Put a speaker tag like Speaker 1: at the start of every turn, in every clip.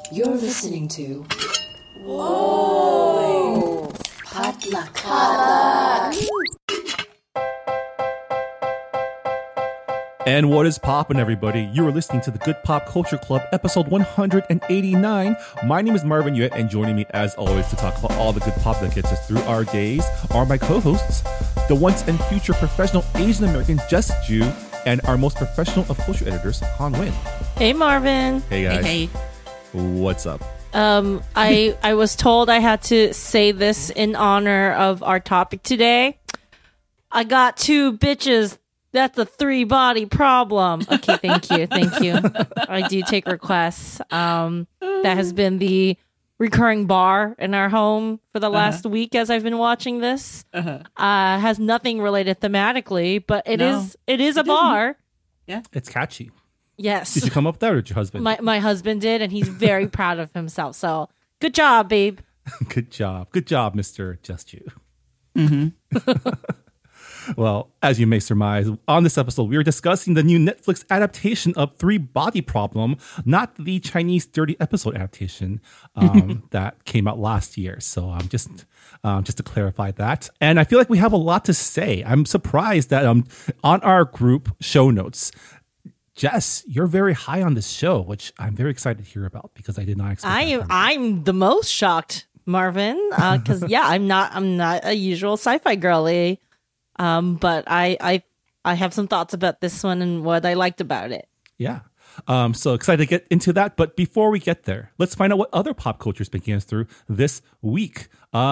Speaker 1: You're listening to Whoa! Potluck.
Speaker 2: And what is poppin', everybody? You are listening to the Good Pop Culture Club, episode 189. My name is Marvin Yuet, and joining me, as always, to talk about all the good pop that gets us through our days are my co-hosts, the once and future professional Asian American Jess Ju, and our most professional of culture editors, Han Win.
Speaker 3: Hey, Marvin.
Speaker 2: Hey, guys.
Speaker 4: Hey.
Speaker 2: What's up?
Speaker 3: I was told I had to say this in honor of our topic today. I got two bitches. That's a 3-body problem. Okay, thank you. I do take requests. That has been the recurring bar in our home for the last week as I've been watching this. Has nothing related thematically, but it is a bar.
Speaker 4: Yeah.
Speaker 2: It's catchy.
Speaker 3: Yes.
Speaker 2: Did you come up with that, or did your husband?
Speaker 3: My husband did, and he's very proud of himself. So good job, babe.
Speaker 2: Good job, Mr. Just You.
Speaker 4: Mm-hmm.
Speaker 2: Well, as you may surmise, on this episode, we are discussing the new Netflix adaptation of 3-Body Problem, not the Chinese Dirty Episode adaptation that came out last year. So just to clarify that. And I feel like we have a lot to say. I'm surprised that on our group show notes, Jess, you're very high on this show, which I'm very excited to hear about because I did not expect that.
Speaker 3: I'm the most shocked, Marvin, because I'm not a usual sci-fi girly. But I have some thoughts about this one and what I liked about it.
Speaker 2: Yeah. So excited to get into that. But before we get there, let's find out what other pop culture's been getting us through this week.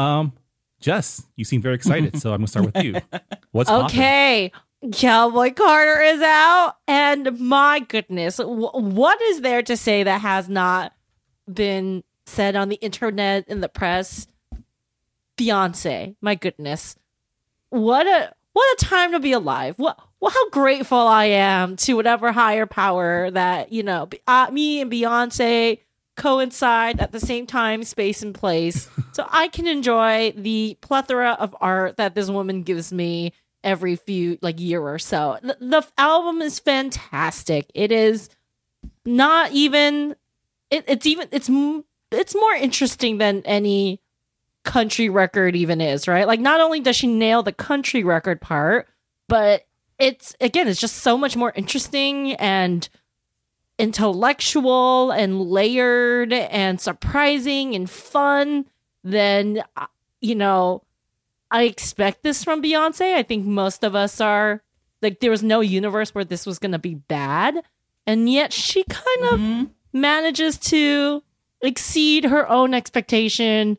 Speaker 2: Jess, you seem very excited. So I'm going to start with you. What's
Speaker 3: okay. Cowboy Carter is out. And my goodness, what is there to say that has not been said on the internet, in the press? Beyonce. My goodness. What a time to be alive. How grateful I am to whatever higher power that, me and Beyonce coincide at the same time, space and place. So I can enjoy the plethora of art that this woman gives me every few year or so. The album is fantastic. It is not even it's more interesting than any country record even is, right? Like, not only does she nail the country record part, but it's just so much more interesting and intellectual and layered and surprising and fun than I expect this from Beyonce. I think most of us are like, there was no universe where this was going to be bad, and yet she kind of manages to exceed her own expectation.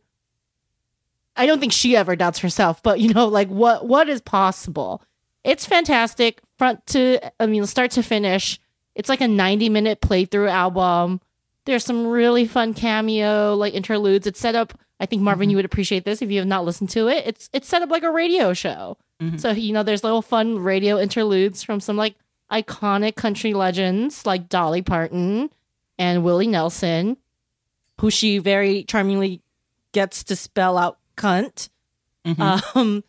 Speaker 3: I don't think she ever doubts herself, but what is possible? It's fantastic, start to finish. It's like a 90-minute playthrough album. There's some really fun cameo interludes. It's set up. I think Marvin, you would appreciate this if you have not listened to it. It's set up like a radio show. So there's little fun radio interludes from some iconic country legends like Dolly Parton and Willie Nelson, who she very charmingly gets to spell out cunt. The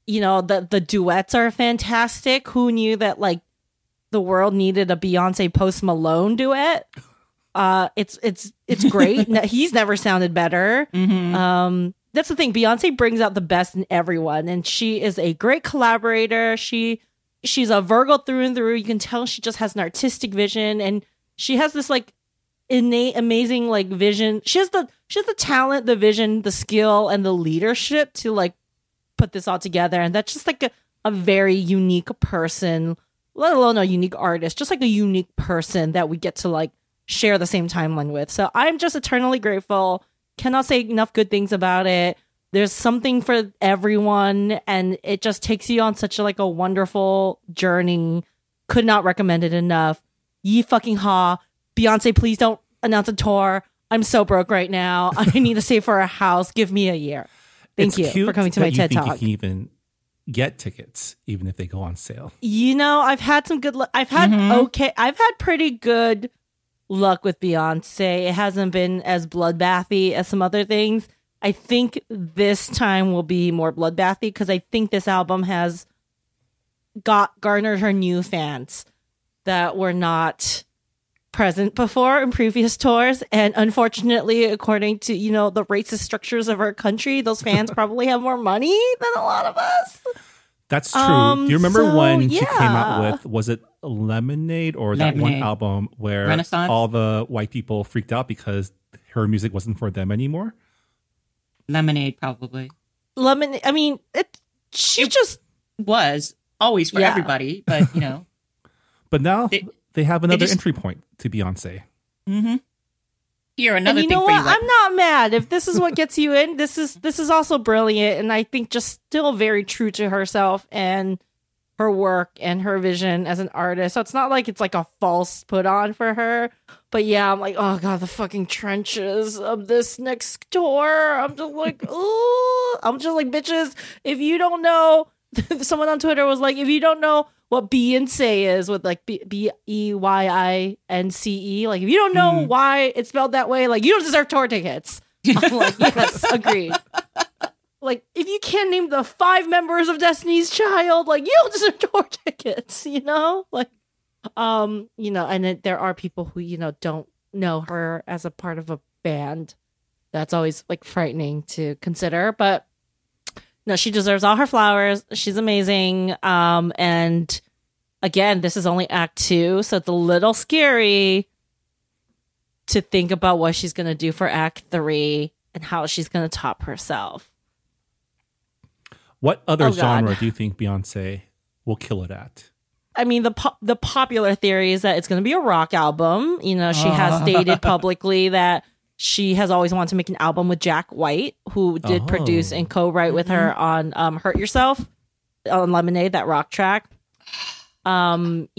Speaker 3: duets are fantastic. Who knew that the world needed a Beyonce Post Malone duet? It's great. He's never sounded better. That's the thing. Beyonce brings out the best in everyone, and she is a great collaborator. She's a Virgo through and through. You can tell she just has an artistic vision, and she has this innate, amazing vision. She has the talent, the vision, the skill, and the leadership to put this all together. And that's just a very unique person, let alone a unique artist, just a unique person that we get to share the same timeline with. So I'm just eternally grateful. Cannot say enough good things about it. There's something for everyone, and it just takes you on such a wonderful journey. Could not recommend it enough. Ye fucking ha. Beyonce, please don't announce a tour. I'm so broke right now. I need to save for a house. Give me a year. Thank you for coming to my TED Talk.
Speaker 2: You can even get tickets, even if they go on sale.
Speaker 3: I've had some good luck. I've had pretty good luck with Beyonce. It hasn't been as bloodbathy as some other things. I think this time will be more bloodbathy because I think this album has garnered her new fans that were not present before in previous tours, and unfortunately, according to the racist structures of our country, those fans probably have more money than a lot of us.
Speaker 2: That's true. Do you remember
Speaker 3: so,
Speaker 2: when she came out
Speaker 3: yeah.
Speaker 2: with, was it Lemonade or that one
Speaker 4: Lemonade.
Speaker 2: album where
Speaker 4: Renaissance?
Speaker 2: all the white people freaked out because her music wasn't for them anymore?
Speaker 4: Lemonade, probably.
Speaker 3: Lemon. I mean, she just
Speaker 4: Was always for
Speaker 3: Yeah.
Speaker 4: everybody, but
Speaker 2: But now they have another
Speaker 4: just-
Speaker 2: entry point to Beyonce.
Speaker 4: Here, another
Speaker 3: and you
Speaker 4: thing
Speaker 3: know
Speaker 4: for
Speaker 3: what?
Speaker 4: you. Like,
Speaker 3: I'm not mad if this is what gets you in. This is also brilliant, and I think just still very true to herself and her work and her vision as an artist. So it's not like it's like a false put on for her. But yeah, I'm like, oh god, the fucking trenches of this next tour. I'm just like, oh, I'm just like, bitches. If you don't know, someone on Twitter was like, if you don't know what Beyonce is with like Beyince, like if you don't know why it's spelled that way, like you don't deserve tour tickets. I'm like, yes, agreed. Like if you can't name the 5 members of Destiny's Child, like you don't deserve tour tickets, like and there are people who don't know her as a part of a band. That's always like frightening to consider, but no, she deserves all her flowers. She's amazing. And again, this is only Act 2, so it's a little scary to think about what she's going to do for Act 3 and how she's going to top herself.
Speaker 2: What other
Speaker 3: Oh, God.
Speaker 2: genre do you think Beyonce will kill it at?
Speaker 3: I mean, the popular theory is that it's going to be a rock album. She has stated publicly that she has always wanted to make an album with Jack White, who did produce and co-write with her on "Hurt Yourself" on Lemonade, that rock track. Rock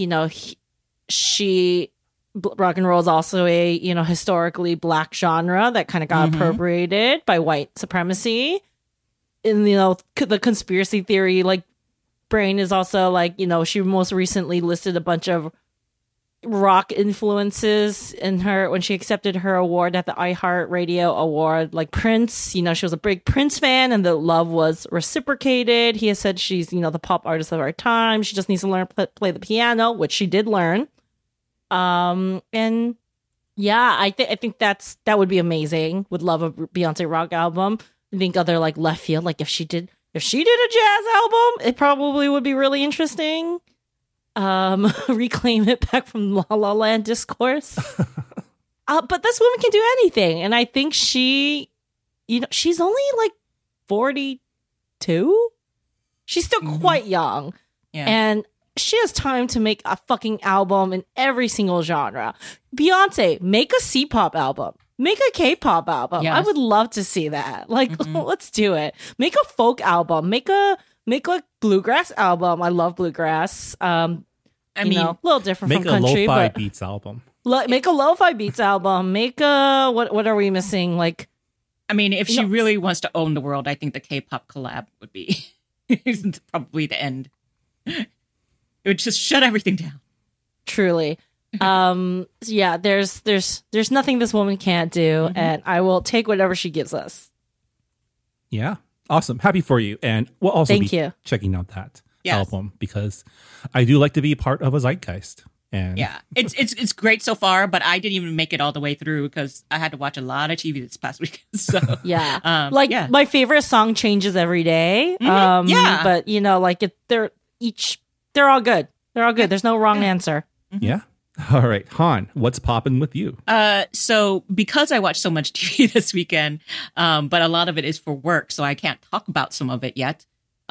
Speaker 3: and roll is also a historically black genre that kind of got appropriated by white supremacy. And the conspiracy theory brain is also she most recently listed a bunch of rock influences in her when she accepted her award at the iHeartRadio Award, like Prince. She was a big Prince fan, and the love was reciprocated. He has said she's the pop artist of our time. She just needs to learn to play the piano, which she did learn. And yeah, I think that would be amazing. Would love a Beyonce rock album. I think other left field, if she did a jazz album, it probably would be really interesting. Reclaim it back from La La Land discourse. But this woman can do anything, and I think she's only 42. She's still quite young, and she has time to make a fucking album in every single genre. Beyonce, make a C-pop album. Make a K-pop album.
Speaker 4: Yes.
Speaker 3: I would love to see that. Let's do it. Make a folk album. Make a bluegrass album. I love bluegrass. A little different
Speaker 2: Make
Speaker 3: from
Speaker 2: a
Speaker 3: country,
Speaker 2: lo-fi
Speaker 3: but
Speaker 2: beats album.
Speaker 3: make a lo-fi beats album. Make a what are we missing?
Speaker 4: if she really wants to own the world, I think the K-pop collab would be probably the end. It would just shut everything down.
Speaker 3: Truly. Yeah, there's nothing this woman can't do, and I will take whatever she gives us.
Speaker 2: Yeah. Awesome. Happy for you. And we'll also
Speaker 3: Thank
Speaker 2: be
Speaker 3: you.
Speaker 2: checking out that
Speaker 4: Yes.
Speaker 2: album because I do like to be part of a zeitgeist. And
Speaker 4: Yeah, it's great so far, but I didn't even make it all the way through because I had to watch a lot of TV this past week. So
Speaker 3: Yeah.
Speaker 4: yeah.
Speaker 3: My favorite song changes every day.
Speaker 4: Yeah.
Speaker 3: But they're all good. They're all good. There's no wrong answer.
Speaker 2: Yeah. All right. Han, what's popping with you?
Speaker 4: So because I watched so much TV this weekend, but a lot of it is for work, so I can't talk about some of it yet.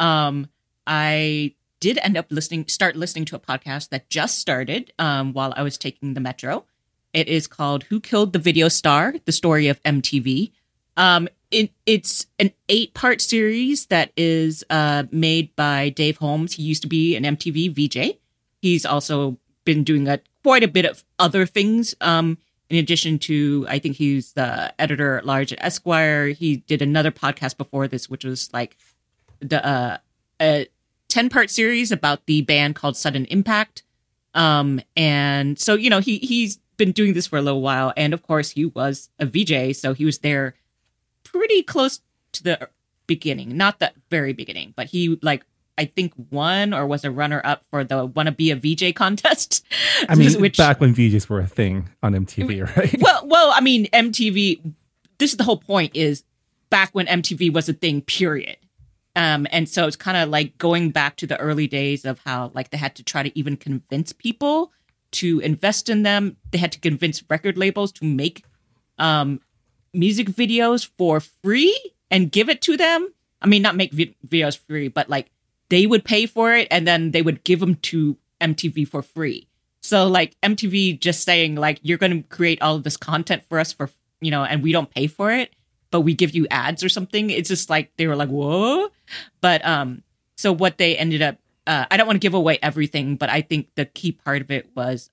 Speaker 4: I did end up start listening to a podcast that just started while I was taking the metro. It is called Who Killed the Video Star? The Story of MTV. It's an 8-part series that is made by Dave Holmes. He used to be an MTV VJ. He's also been doing quite a bit of other things. In addition to, I think he's the editor at large at Esquire. He did another podcast before this, which was a 10-part series about the band called Sudden Impact. And so, he's been doing this for a little while. And of course, he was a VJ. So he was there pretty close to the beginning, not the very beginning, but he I think won or was a runner up for the Wanna Be a VJ contest.
Speaker 2: I mean, back when VJs were a thing on MTV, right?
Speaker 4: Well, I mean, MTV, this is the whole point, is back when MTV was a thing, period. And so it's kind of like going back to the early days of how like they had to try to even convince people to invest in them. They had to convince record labels to make music videos for free and give it to them. I mean, not make videos free, but like they would pay for it and then they would give them to MTV for free. So like MTV just saying like, you're going to create all of this content for us for, you know, and we don't pay for it, but we give you ads or something. It's just like, they were like, whoa. But so what they ended up, I don't want to give away everything, but I think the key part of it was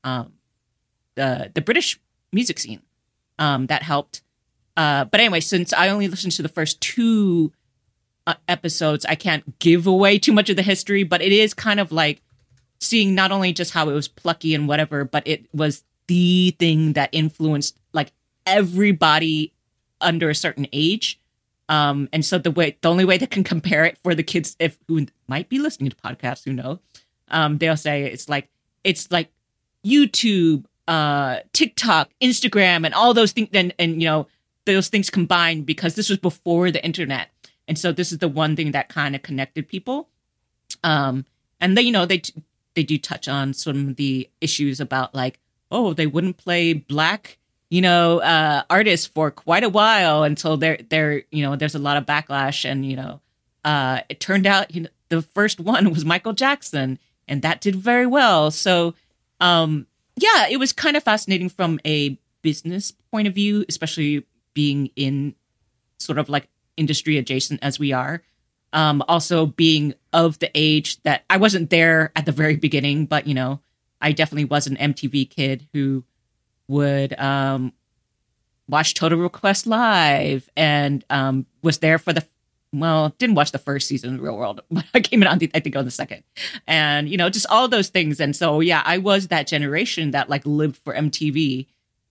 Speaker 4: the British music scene that helped. But anyway, since I only listened to the first 2 episodes, I can't give away too much of the history, but it is kind of like seeing not only just how it was plucky and whatever, but it was the thing that influenced like everybody under a certain age. And so the only way they can compare it for the kids who might be listening to podcasts, who know, they'll say it's like YouTube, TikTok, Instagram, and all those things, and you know, those things combined, because this was before the internet. And so this is the one thing that kind of connected people. And they, you know, they do touch on some of the issues about like, oh, they wouldn't play Black, you know, artists for quite a while until they're, you know, there's a lot of backlash. And, you know, it turned out, you know, the first one was Michael Jackson, and that did very well. So, yeah, it was kind of fascinating from a business point of view, especially being in sort of like industry adjacent as we are. Also being of the age that I wasn't there at the very beginning, but, you know, I definitely was an MTV kid who would watch Total Request Live and was there for didn't watch the first season of Real World, but I came in on I think on the second, and you know, just all those things. And so yeah, I was that generation that like lived for MTV,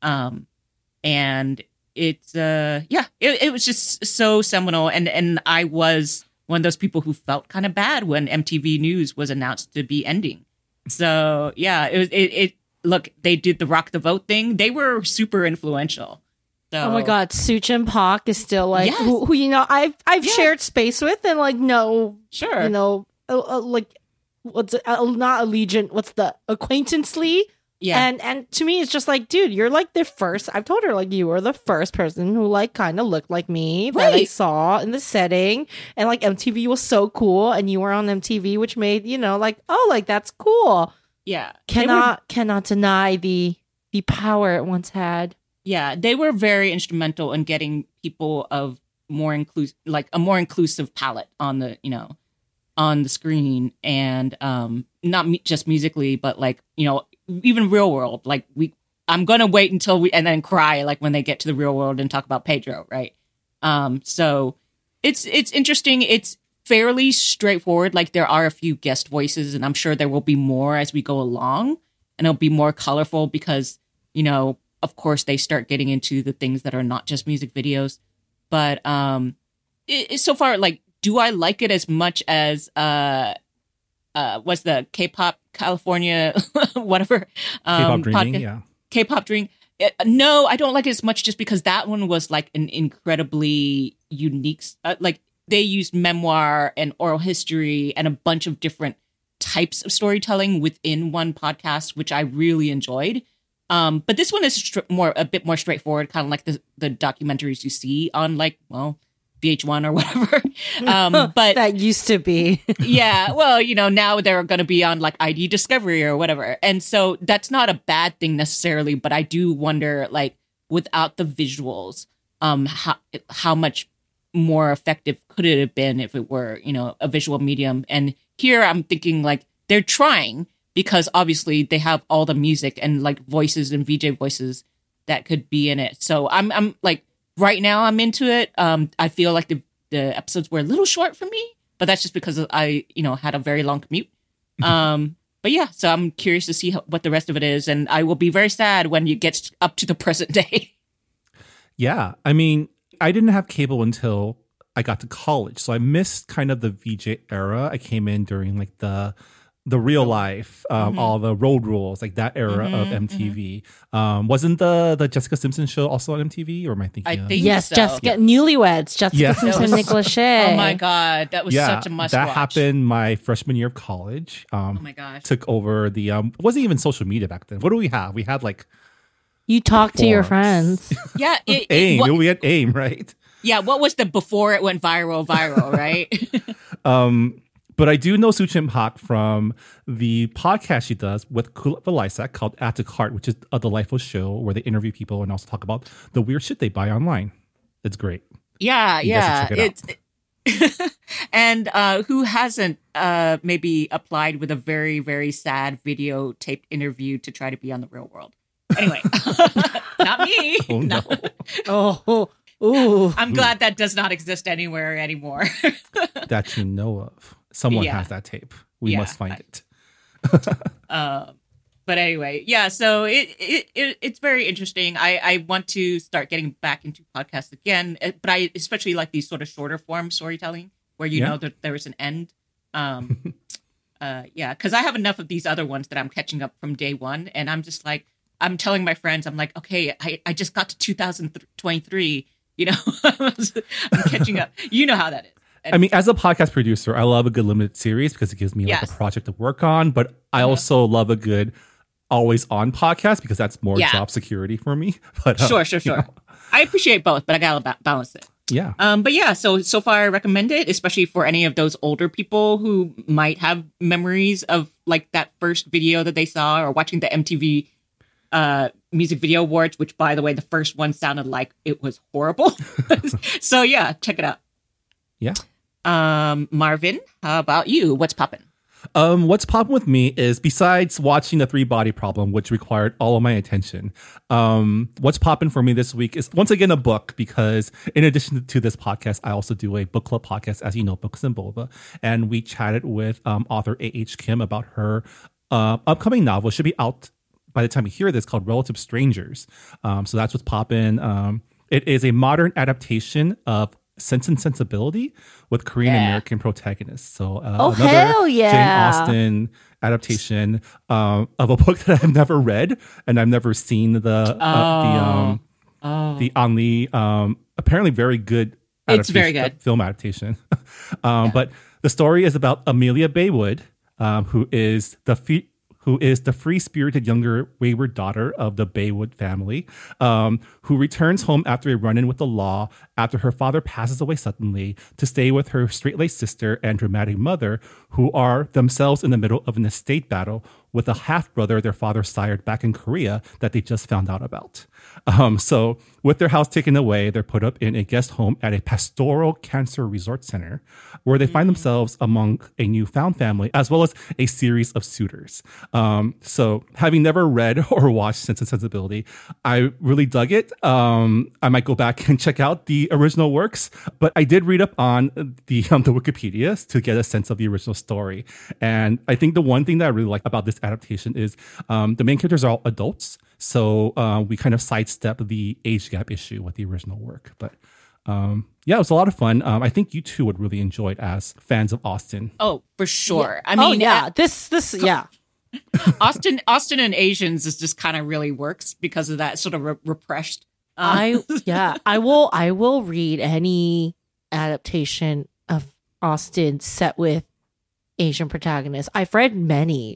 Speaker 4: and it's it was just so seminal, and I was one of those people who felt kind of bad when MTV News was announced to be ending. So yeah, it look, they did the Rock the Vote thing. They were super influential. So,
Speaker 3: oh my God, Suchin Pak is still like,
Speaker 4: Yes.
Speaker 3: who you know, I've shared space with, and like, no,
Speaker 4: Sure.
Speaker 3: you know, like, what's not allegiant, what's the acquaintancely?
Speaker 4: Yeah.
Speaker 3: And to me, it's just like, dude, you're like the first. I've told her like you were the first person who like kind of looked like me that I
Speaker 4: Right.
Speaker 3: saw in the setting, and like MTV was so cool, and you were on MTV, which made, you know, like, oh, like that's cool.
Speaker 4: Yeah.
Speaker 3: Cannot deny the power it once had.
Speaker 4: Yeah, they were very instrumental in getting people of more inclusive, like a more inclusive palette on the, you know, on the screen, and not just musically, but like, you know, even Real World. Like I'm gonna wait until and then cry like when they get to the Real World and talk about Pedro, right? So it's interesting. It's fairly straightforward. Like there are a few guest voices, and I'm sure there will be more as we go along, and it'll be more colorful because, you know, of course, they start getting into the things that are not just music videos. But so far, like, do I like it as much as was the K-pop California whatever
Speaker 2: K-pop Dreaming,
Speaker 4: podcast?
Speaker 2: yeah.
Speaker 4: K-pop Dream. No, I don't like it as much just because that one was like an incredibly unique. Like they used memoir and oral history and a bunch of different types of storytelling within one podcast, which I really enjoyed. But this one is a bit more straightforward, kind of like the documentaries you see on like, well, VH1 or whatever. But
Speaker 3: That used to be.
Speaker 4: yeah, well, you know, now they're going to be on like ID Discovery or whatever. And so that's not a bad thing necessarily, but I do wonder, like, without the visuals, how much more effective could it have been if it were, you know, a visual medium? And here I'm thinking like they're trying, because obviously they have all the music and like voices and VJ voices that could be in it. So I'm like, right now I'm into it. I feel like the episodes were a little short for me, but that's just because I, you know, had a very long commute. But yeah, so I'm curious to see what the rest of it is. And I will be very sad when it gets up to the present day.
Speaker 2: Yeah. I mean, I didn't have cable until I got to college. So I missed kind of the VJ era. I came in during like the real life, all the road rules, like that era of MTV. Wasn't the Jessica Simpson show also on MTV, or am I thinking?
Speaker 4: I think
Speaker 3: Yes,
Speaker 4: so.
Speaker 3: Jessica, Newlyweds, Jessica Simpson, Nick Lachey.
Speaker 4: Oh my god, that was such a must
Speaker 2: that
Speaker 4: watch.
Speaker 2: happened my freshman year of college.
Speaker 4: Oh my gosh.
Speaker 2: Took over the it wasn't even social media back then. What do we have? We had like
Speaker 3: You talk to your
Speaker 2: forums.
Speaker 3: friends.
Speaker 4: Yeah,
Speaker 2: AIM. We had AIM, right?
Speaker 4: yeah. What was the before it went viral, right?
Speaker 2: But I do know Su Chin Pak from the podcast she does with Kulap Valisak called Add to Cart, which is a delightful show where they interview people and also talk about the weird shit they buy online. It's great.
Speaker 4: Yeah,
Speaker 2: You guys
Speaker 4: yeah.
Speaker 2: should check it out.
Speaker 4: And who hasn't maybe applied with a very, very sad videotaped interview to try to be on The Real World? Anyway, not me.
Speaker 2: Oh, no.
Speaker 3: Oh, ooh.
Speaker 4: I'm glad that does not exist anywhere anymore.
Speaker 2: That you know of. Someone
Speaker 4: Yeah.
Speaker 2: has that tape. We
Speaker 4: Yeah.
Speaker 2: must find it.
Speaker 4: But anyway, yeah. So it's very interesting. I want to start getting back into podcasts again, but I especially like these sort of shorter form storytelling where you
Speaker 2: Yeah.
Speaker 4: know that there is an end. Yeah, because I have enough of these other ones that I'm catching up from day one, and I'm just like, I'm telling my friends, I'm like, okay, I just got to 2023. You know, I'm catching up. You know how that is.
Speaker 2: I mean, as a podcast producer, I love a good limited series because it gives me like
Speaker 4: Yes.
Speaker 2: a project to work on. But I also love a good always on podcast because that's more
Speaker 4: Yeah.
Speaker 2: job security for me. But
Speaker 4: Sure.
Speaker 2: you know,
Speaker 4: I appreciate both, but I gotta balance it.
Speaker 2: yeah.
Speaker 4: But yeah, so far I recommend it, especially for any of those older people who might have memories of like that first video that they saw or watching the MTV Music Video Awards, which by the way, the first one sounded like it was horrible. So yeah, check it out.
Speaker 2: Yeah.
Speaker 4: Marvin, how about you? What's poppin'?
Speaker 2: What's popping with me is besides watching the Three Body Problem, which required all of my attention, what's popping for me this week is once again a book, because in addition to this podcast, I also do a book club podcast, as you know, Books and Boba, and we chatted with author A.H. Kim about her upcoming novel. It should be out by the time you hear this, called Relative Strangers. So that's what's popping. It is a modern adaptation of Sense and Sensibility with Korean American protagonists. So another
Speaker 3: hell yeah.
Speaker 2: Jane Austen adaptation of a book that I've never read, and I've never seen the apparently very good
Speaker 4: It's very
Speaker 2: adaptation-
Speaker 4: good.
Speaker 2: film adaptation. But the story is about Amelia Baywood, who is the free-spirited younger wayward daughter of the Baywood family, who returns home after a run-in with the law after her father passes away suddenly to stay with her straight-laced sister and dramatic mother, who are themselves in the middle of an estate battle with a half-brother their father sired back in Korea that they just found out about. So with their house taken away, they're put up in a guest home at a pastoral cancer resort center where they find themselves among a newfound family as well as a series of suitors. So having never read or watched Sense and Sensibility, I really dug it. I might go back and check out the original works, but I did read up on the Wikipedia to get a sense of the original story. And I think the one thing that I really like about this adaptation is the main characters are all adults. So we kind of sidestep the age gap issue with the original work. But yeah, it was a lot of fun. I think you two would really enjoy it as fans of Austen.
Speaker 4: Oh, for sure. I mean,
Speaker 3: this yeah.
Speaker 4: Austin and Asians is just kind of really works because of that sort of repressed.
Speaker 3: I will read any adaptation of Austen set with Asian protagonists. I've read many,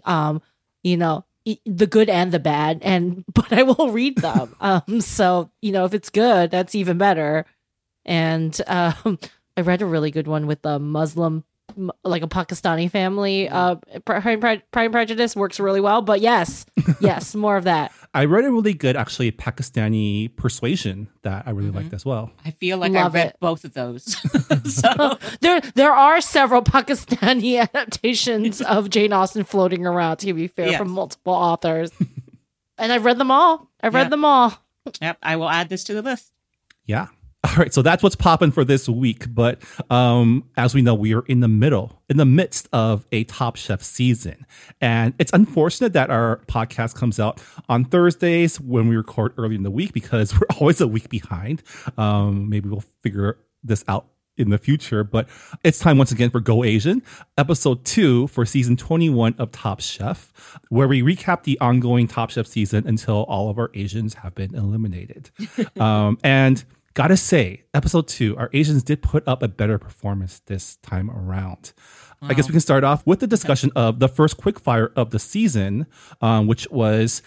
Speaker 3: the good and the bad, but I will read them. So if it's good, that's even better. And I read a really good one with the Muslim, like a Pakistani family. Pride and Prejudice works really well, but yes, more of that.
Speaker 2: I read a really good, actually, Pakistani Persuasion that I really liked as well.
Speaker 4: I feel like
Speaker 3: Love
Speaker 4: I read
Speaker 3: it.
Speaker 4: both of those. So
Speaker 3: There are several Pakistani adaptations of Jane Austen floating around, to be fair,
Speaker 4: Yes.
Speaker 3: from multiple authors. And I've read them all.
Speaker 4: Yeah.
Speaker 3: them all.
Speaker 4: yep, I will add this to the list.
Speaker 2: Yeah. All right, so that's what's popping for this week. But as we know, we are in the midst of a Top Chef season. And it's unfortunate that our podcast comes out on Thursdays when we record early in the week because we're always a week behind. Maybe we'll figure this out in the future. But it's time once again for Go Asian, episode 2 for season 21 of Top Chef, where we recap the ongoing Top Chef season until all of our Asians have been eliminated. And gotta say, episode 2, our Asians did put up a better performance this time around. I guess we can start off with the discussion of the first quickfire of the season, which was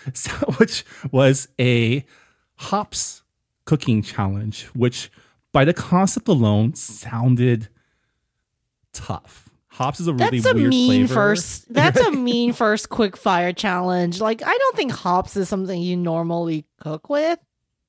Speaker 2: a hops cooking challenge, which by the concept alone sounded tough. Hops is a really weird flavor.
Speaker 3: That's a mean first quickfire challenge. Like, I don't think hops is something you normally cook with.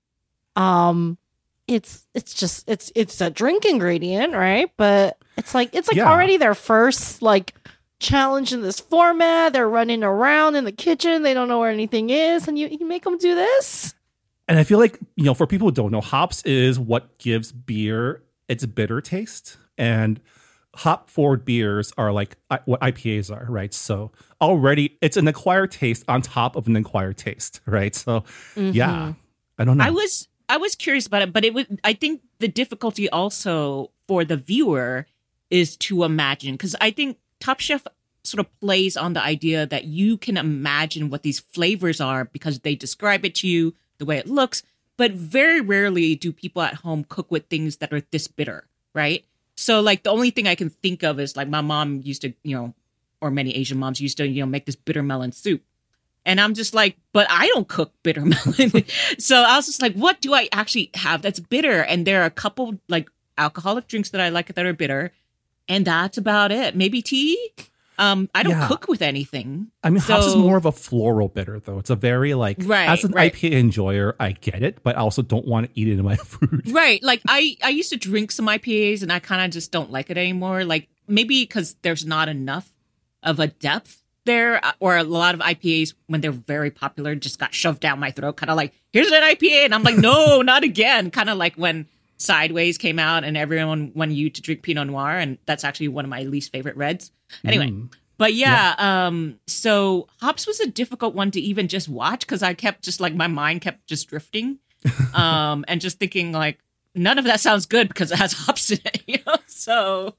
Speaker 3: It's a drink ingredient, right? But it's like already their first like challenge in this format. They're running around in the kitchen. They don't know where anything is, and you make them do this.
Speaker 2: And I feel like, for people who don't know, hops is what gives beer its bitter taste, and hop forward beers are like what IPAs are, right? So already it's an acquired taste on top of an acquired taste, right? So yeah, I don't know.
Speaker 4: I was curious about it, but I think the difficulty also for the viewer is to imagine, because I think Top Chef sort of plays on the idea that you can imagine what these flavors are because they describe it to you, the way it looks, but very rarely do people at home cook with things that are this bitter, right? So like the only thing I can think of is like my mom used to, or many Asian moms used to, make this bitter melon soup. And I'm just like, but I don't cook bitter melon. So I was just like, what do I actually have that's bitter? And there are a couple like alcoholic drinks that I like that are bitter. And that's about it. Maybe tea. I don't cook with anything.
Speaker 2: I mean, hops is more of a floral bitter, though. It's a very as an IPA enjoyer, I get it, but I also don't want to eat it in my food.
Speaker 4: Right. Like I used to drink some IPAs and I kind of just don't like it anymore. Like maybe because there's not enough of a depth there, or a lot of IPAs when they're very popular just got shoved down my throat, kind of like, here's an IPA. And I'm like, no, not again. Kind of like when Sideways came out and everyone wanted you to drink Pinot Noir, and that's actually one of my least favorite reds. Anyway, but so hops was a difficult one to even just watch because I kept just like my mind kept just drifting, and just thinking like none of that sounds good because it has hops in it, So,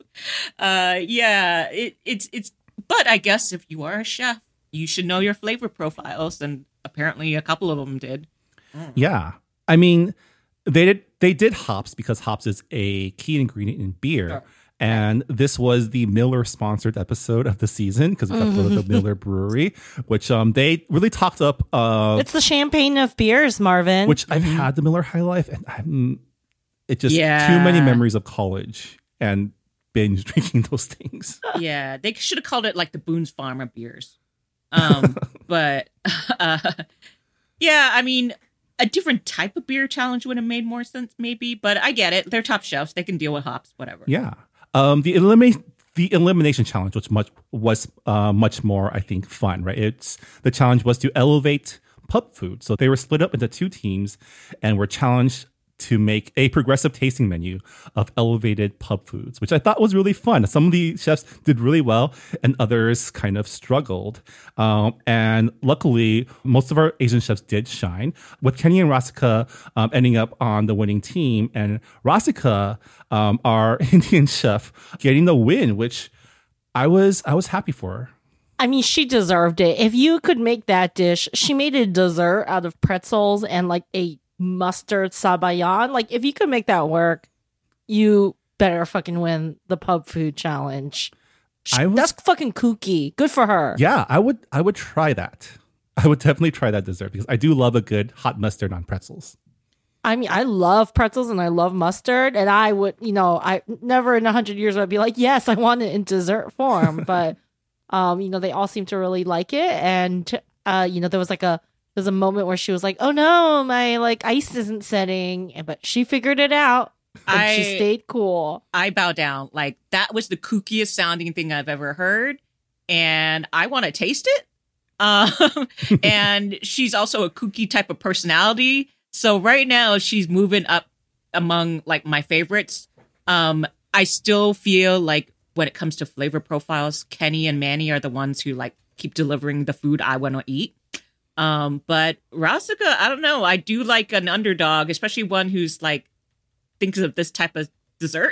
Speaker 4: it's. But I guess if you are a chef, you should know your flavor profiles, and apparently a couple of them did.
Speaker 2: Yeah, I mean, they did hops because hops is a key ingredient in beer. Sure. And this was the Miller sponsored episode of the season because we got to go to the Miller Brewery, which they really talked up.
Speaker 3: It's the champagne of beers, Marvin.
Speaker 2: Which I've had the Miller High Life, and too many memories of college and binge drinking those things.
Speaker 4: Yeah, they should have called it like the Boone's Farm of beers. But I mean, a different type of beer challenge would have made more sense, maybe. But I get it; they're top chefs; they can deal with hops, whatever.
Speaker 2: Yeah. The elimination challenge, which was much more, I think, fun. Right? The challenge was to elevate pub food. So they were split up into 2 teams and were challenged to make a progressive tasting menu of elevated pub foods, which I thought was really fun. Some of the chefs did really well and others kind of struggled. And luckily, most of our Asian chefs did shine, with Kenny and Rasika ending up on the winning team. And Rasika, our Indian chef, getting the win, which I was happy for her.
Speaker 3: I mean, she deserved it. If you could make that dish, she made a dessert out of pretzels and like a mustard sabayon. Like, if you could make that work, you better fucking win the pub food challenge. That's fucking kooky. Good for her.
Speaker 2: Yeah, I would try that. I would definitely try that dessert because I do love a good hot mustard on pretzels.
Speaker 3: I mean, I love pretzels and I love mustard, and I would, I never in 100 years would be like, yes, I want it in dessert form. But, they all seem to really like it. And, there was a moment where she was like, oh no, my ice isn't setting, but she figured it out. And she stayed cool.
Speaker 4: I bow down. Like, that was the kookiest sounding thing I've ever heard. And I want to taste it. And she's also a kooky type of personality. So right now she's moving up among my favorites. I still feel like when it comes to flavor profiles, Kenny and Manny are the ones who keep delivering the food I want to eat. But Rasika, I don't know. I do like an underdog, especially one who's thinks of this type of dessert.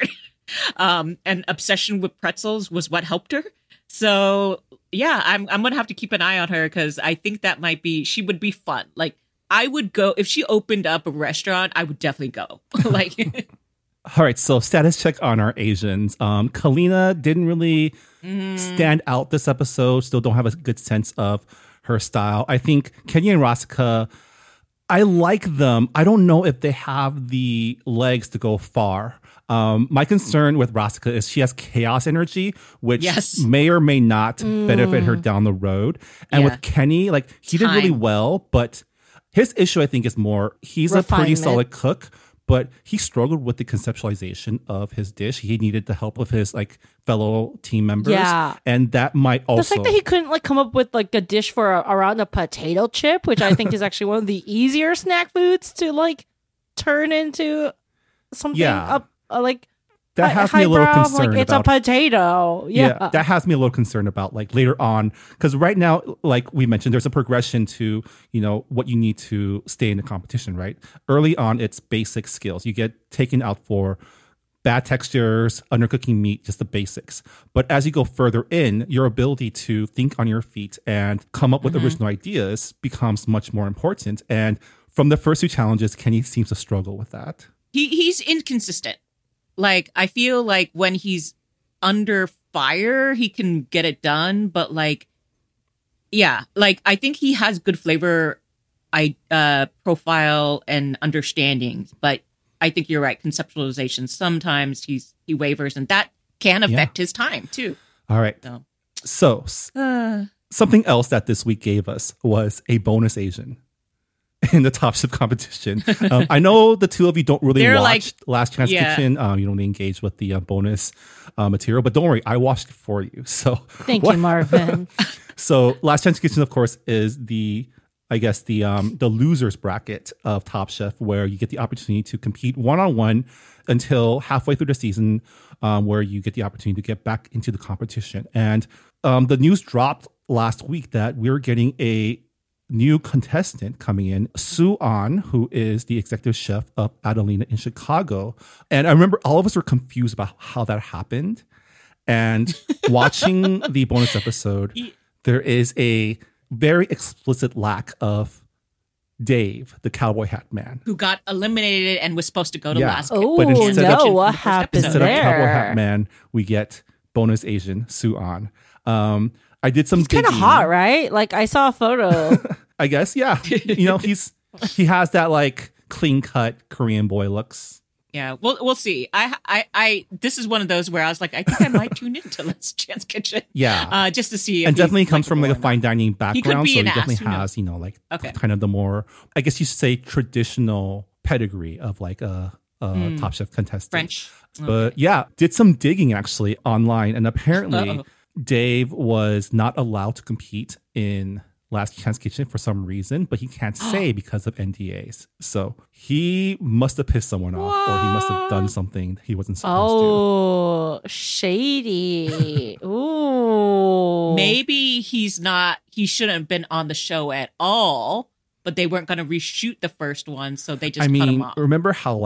Speaker 4: And obsession with pretzels was what helped her. So yeah, I'm gonna have to keep an eye on her because I think she would be fun. Like I would go if she opened up a restaurant, I would definitely go. Like
Speaker 2: All right, so status check on our Asians. Kalina didn't really stand out this episode. Still don't have a good sense of her style. I think Kenya and Rasika, I like them. I don't know if they have the legs to go far. My concern with Rasika is she has chaos energy, which may or may not benefit her down the road. And with Kenny, like he did really well, but his issue I think is more he's a pretty solid cook, but he struggled with the conceptualization of his dish. He needed the help of his like fellow team members. Yeah. And that might also...
Speaker 3: The fact that he couldn't like come up with like a dish for around a potato chip, which I think is actually one of the easier snack foods to like turn into something up like...
Speaker 2: That has me a little concerned
Speaker 3: like, it's a potato. Yeah.
Speaker 2: That has me a little concerned about like later on. Because right now, like we mentioned, there's a progression to, you know, what you need to stay in the competition, right? Early on, it's basic skills. You get taken out for bad textures, undercooking meat, just the basics. But as you go further in, your ability to think on your feet and come up with original ideas becomes much more important. And from the first two challenges, Kenny seems to struggle with that.
Speaker 4: He's inconsistent. Like, I feel like when he's under fire, he can get it done. But like, yeah, like I think he has good flavor, profile and understanding. But I think you're right. Conceptualization, sometimes he wavers and that can affect his time too.
Speaker 2: All right. So something else that this week gave us was a bonus Asian in the Top Chef competition. I know the two of you don't really watch Last Chance Kitchen. You don't really engage with the bonus material, but don't worry, I watched it for you. So
Speaker 3: thank you, Marvin.
Speaker 2: So Last Chance Kitchen, of course, is the losers bracket of Top Chef, where you get the opportunity to compete one-on-one until halfway through the season, where you get the opportunity to get back into the competition. And the news dropped last week that we're getting a new contestant coming in, Sue An, who is the executive chef of Adelina in Chicago. And I remember all of us were confused about how that happened. And watching the bonus episode, there is a very explicit lack of Dave, the cowboy hat man,
Speaker 4: who got eliminated and was supposed to go to last.
Speaker 3: Oh, no, what happened
Speaker 2: instead
Speaker 3: there?
Speaker 2: Of cowboy hat man, we get bonus Asian Sue An. I did some.
Speaker 3: He's kind of hot, right? Like I saw a photo.
Speaker 2: I guess, yeah. You know, he has that like clean cut Korean boy looks.
Speaker 4: Yeah, we'll see. I this is one of those where I was like, I think I might tune into Last Chance Kitchen.
Speaker 2: Yeah,
Speaker 4: just to see. If
Speaker 2: and definitely comes from like a fine dining background, so he definitely has kind of the more, I guess you should say, traditional pedigree of like a Top Chef contestant.
Speaker 4: French,
Speaker 2: but yeah, did some digging actually online, and apparently Dave was not allowed to compete in Last Chance Kitchen for some reason, but he can't say because of NDAs. So he must have pissed someone off, or he must have done something he wasn't supposed to.
Speaker 3: Oh, shady. Ooh.
Speaker 4: Maybe he shouldn't have been on the show at all, but they weren't going to reshoot the first one, so they just cut him off.
Speaker 2: Remember how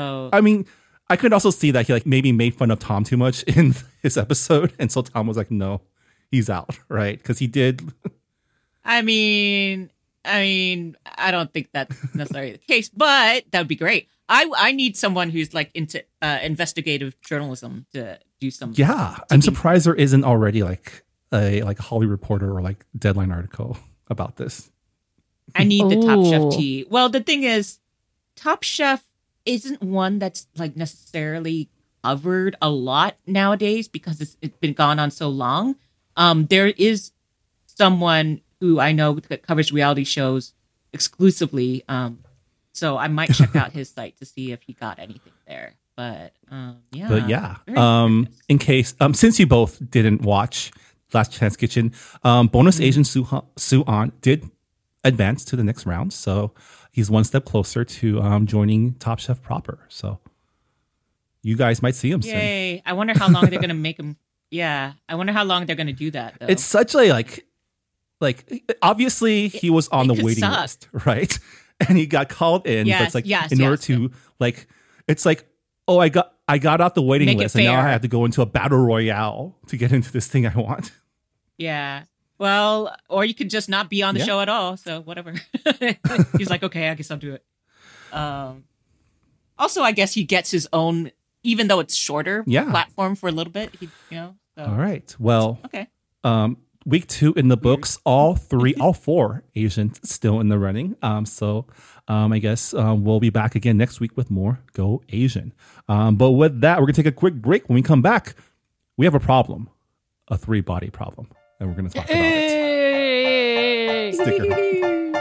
Speaker 2: I could also see that he like maybe made fun of Tom too much in his episode, and so Tom was like, no, he's out, right? Because he did...
Speaker 4: I mean, I don't think that's necessarily the case, but that would be great. I need someone who's like into investigative journalism to do some.
Speaker 2: Yeah, I'm surprised there isn't already like a Hollywood Reporter or like Deadline article about this.
Speaker 4: I need the Top Chef tea. Well, the thing is, Top Chef isn't one that's like necessarily covered a lot nowadays because it's been gone on so long. There is someone who I know that covers reality shows exclusively. So I might check out his site to see if he got anything there. But yeah. In case, since you both didn't watch Last Chance Kitchen, bonus Asian Sue An did advance to the next round. So he's one step closer to joining Top Chef proper. So you guys might see him soon. Yay. I wonder how long they're going to make him. Yeah. I wonder how long they're going to do that, though.
Speaker 2: It's such a like obviously he was on the waiting list, right? And he got called in, but it's like in order to like, it's like, oh, I got off the waiting
Speaker 4: Make it
Speaker 2: list, and now I
Speaker 4: fair.
Speaker 2: have to go into a battle royale to get into this thing I want.
Speaker 4: Yeah. Well, or you could just not be on the
Speaker 2: Yeah.
Speaker 4: show at all. So whatever. He's like, okay, I guess I'll do it. Also, I guess he gets his own, even though it's shorter,
Speaker 2: Yeah.
Speaker 4: platform for a little bit. So.
Speaker 2: All right. Well,
Speaker 4: Okay.
Speaker 2: week 2 in the books, all 4 Asians still in the running. So I guess we'll be back again next week with more Go Asian. But with that, we're going to take a quick break. When we come back, we have a problem, a 3-body problem, and we're going to talk about it.
Speaker 3: Hey!
Speaker 2: Stick around.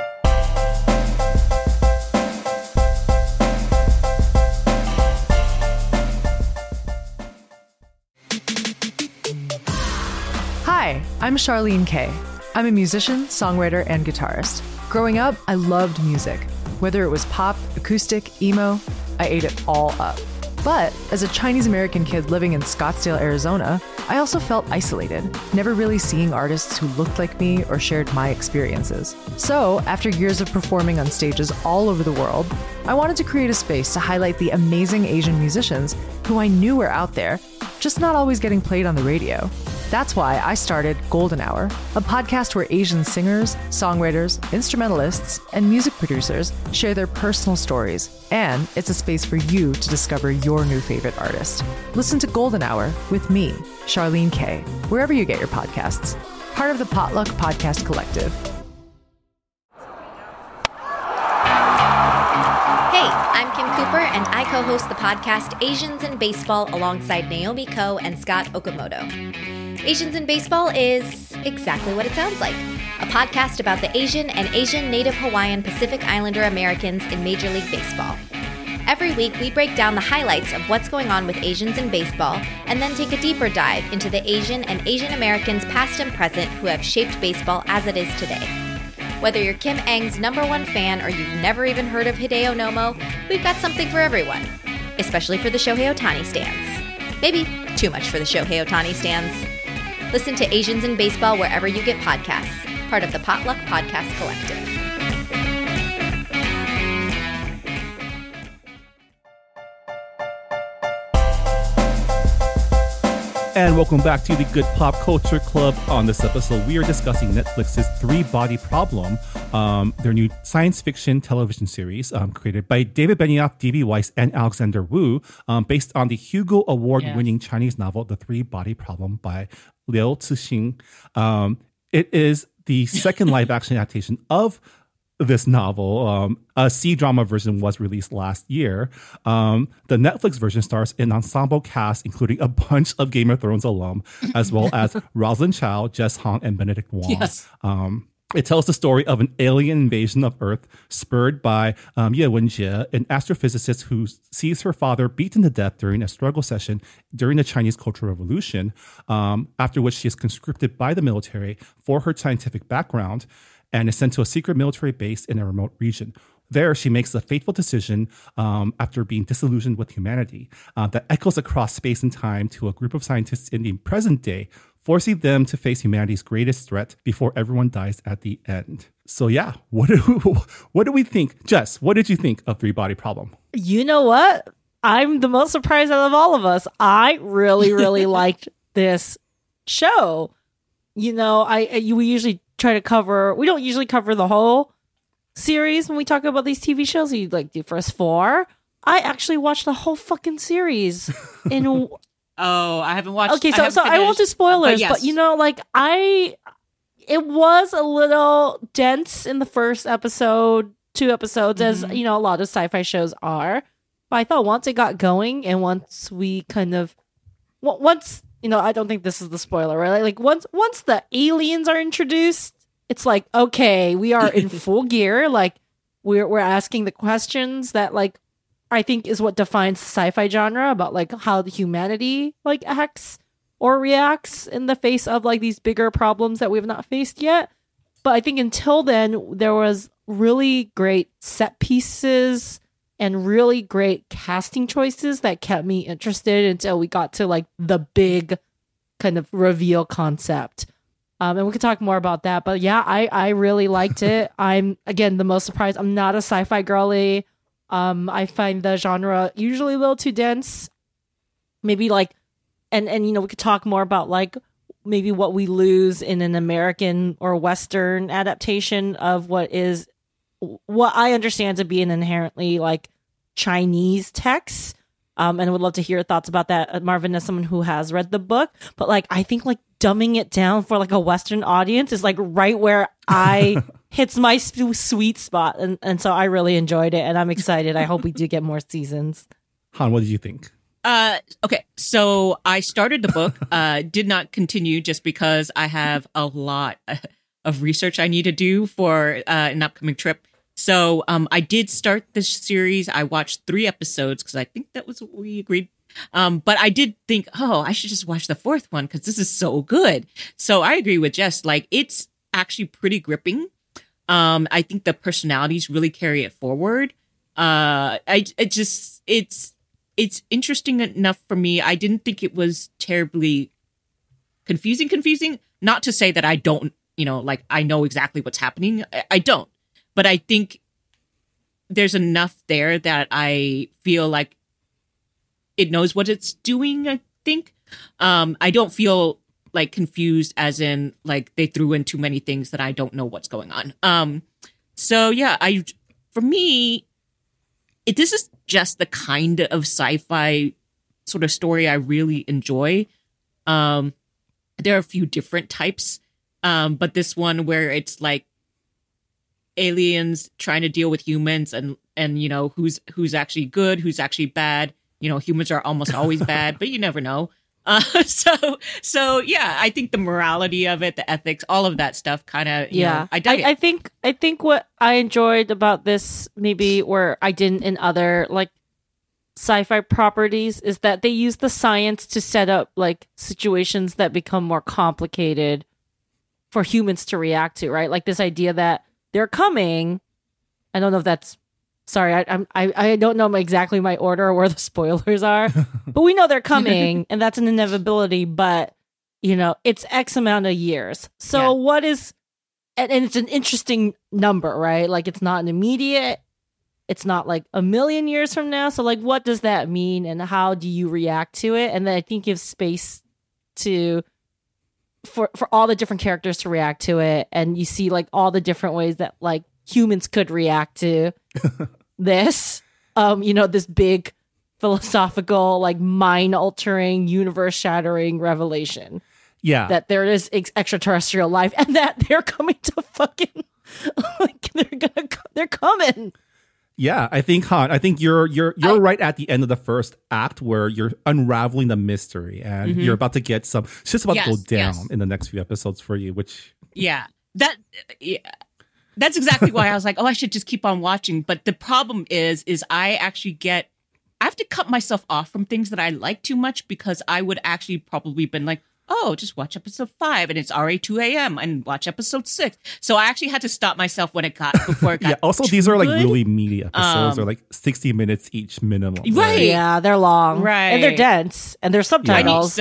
Speaker 5: Hi, I'm Charlene Kay. I'm a musician, songwriter, and guitarist. Growing up, I loved music. Whether it was pop, acoustic, emo, I ate it all up. But as a Chinese American kid living in Scottsdale, Arizona, I also felt isolated, never really seeing artists who looked like me or shared my experiences. So, after years of performing on stages all over the world, I wanted to create a space to highlight the amazing Asian musicians who I knew were out there, just not always getting played on the radio. That's why I started Golden Hour, a podcast where Asian singers, songwriters, instrumentalists, and music producers share their personal stories, and it's a space for you to discover your new favorite artist. Listen to Golden Hour with me, Charlene Kay, wherever you get your podcasts. Part of the Potluck Podcast Collective.
Speaker 6: Hey, I'm Kim Cooper, and I co-host the podcast Asians in Baseball alongside Naomi Ko and Scott Okamoto. Asians in Baseball is exactly what it sounds like, a podcast about the Asian and Asian Native Hawaiian Pacific Islander Americans in Major League Baseball. Every week, we break down the highlights of what's going on with Asians in baseball and then take a deeper dive into the Asian and Asian Americans past and present who have shaped baseball as it is today. Whether you're Kim Eng's #1 fan or you've never even heard of Hideo Nomo, we've got something for everyone, especially for the Shohei Ohtani stans. Maybe too much for the Shohei Ohtani stans. Listen to Asians in Baseball wherever you get podcasts, part of the Potluck Podcast Collective.
Speaker 2: And welcome back to the Good Pop Culture Club. On this episode, we are discussing Netflix's 3-Body Problem, their new science fiction television series created by David Benioff, D.B. Weiss, and Alexander Wu, based on the Hugo Award-winning Chinese novel, The 3-Body Problem by Liu Cixin. It is the second live-action adaptation of this novel. A C-drama version was released last year. The Netflix version stars an ensemble cast, including a bunch of Game of Thrones alum, as well as Rosalind Chow, Jess Hong, and Benedict Wong.
Speaker 4: Yes.
Speaker 2: It tells the story of an alien invasion of Earth spurred by Ye Wenjie, an astrophysicist who sees her father beaten to death during a struggle session during the Chinese Cultural Revolution, after which she is conscripted by the military for her scientific background and is sent to a secret military base in a remote region. There, she makes a fateful decision after being disillusioned with humanity that echoes across space and time to a group of scientists in the present day, forcing them to face humanity's greatest threat before everyone dies at the end. So yeah, what do we think? Jess, what did you think of 3-Body Problem?
Speaker 3: You know what? I'm the most surprised out of all of us. I really, really liked this show. You know, we usually try to cover, we don't usually cover the whole series when we talk about these TV shows. You like the first 4. I actually watched the whole fucking series in
Speaker 4: Oh, I haven't watched.
Speaker 3: okay, so I won't do spoilers,
Speaker 4: yes.
Speaker 3: but you know, like it was a little dense in the first episode, 2 episodes, as you know, a lot of sci-fi shows are. But I thought once it got going, and once we kind of, once you know, I don't think this is the spoiler, right? Like once the aliens are introduced, it's like, okay, we are in full gear. Like we're asking the questions that, like, I think is what defines sci-fi genre about like how the humanity like acts or reacts in the face of like these bigger problems that we have not faced yet. But I think until then, there was really great set pieces and really great casting choices that kept me interested until we got to like the big kind of reveal concept. And we could talk more about that. But yeah, I really liked it. I'm, again, the most surprised. I'm not a sci-fi girly. I find the genre usually a little too dense. maybe like, and we could talk more about like maybe what we lose in an American or Western adaptation of what I understand to be an inherently like Chinese text. And I would love to hear your thoughts about that, Marvin, as someone who has read the book. But like, I think like dumbing it down for like a Western audience is like right where I hits my sweet spot. And so I really enjoyed it and I'm excited. I hope we do get more seasons.
Speaker 2: Han, what did you think?
Speaker 4: Okay, so I started the book, did not continue just because I have a lot of research I need to do for an upcoming trip. So I did start this series. I watched 3 episodes because I think that was what we agreed. But I did think, I should just watch the 4th one because this is so good. So I agree with Jess. Like, it's actually pretty gripping. I think the personalities really carry it forward. It's interesting enough for me. I didn't think it was terribly confusing. Not to say that I don't, like I know exactly what's happening. I don't. But I think there's enough there that I feel like it knows what it's doing, I think. I don't feel like confused as in like they threw in too many things that I don't know what's going on. So yeah, for me, this is just the kind of sci-fi sort of story I really enjoy. There are a few different types, but this one where it's like aliens trying to deal with humans and who's actually good, who's actually bad. Humans are almost always bad, but you never know. So yeah, I think the morality of it, the ethics, all of that stuff kind of, I dug it.
Speaker 3: I think what I enjoyed about this, maybe where I didn't in other like sci-fi properties, is that they use the science to set up like situations that become more complicated for humans to react to, right? Like this idea that they're coming. I don't know if that's, sorry, I don't know exactly my order or where the spoilers are, but we know they're coming and that's an inevitability, but it's X amount of years. So what is, and it's an interesting number, right? Like it's not an immediate, it's not like a million years from now. So like, what does that mean and how do you react to it? And then I think gives space for all the different characters to react to it. And you see like all the different ways that like humans could react to this, this big philosophical, like mind altering, universe shattering revelation.
Speaker 2: Yeah.
Speaker 3: That there is extraterrestrial life and that they're coming to fucking, like they're coming.
Speaker 2: Yeah, I think Han, you're right at the end of the first act where you're unraveling the mystery and you're about to get some. It's just about to go down in the next few episodes for you. Which
Speaker 4: that's exactly why I was like, I should just keep on watching. But the problem is I have to cut myself off from things that I like too much because I would actually probably been like, just watch episode 5 and it's already 2 a.m. and watch episode 6. So I actually had to stop myself before it got
Speaker 2: also these are like really meaty episodes. They're like 60 minutes each minimum.
Speaker 4: Right.
Speaker 3: Yeah, they're long.
Speaker 4: Right.
Speaker 3: And they're dense. And there's subtitles.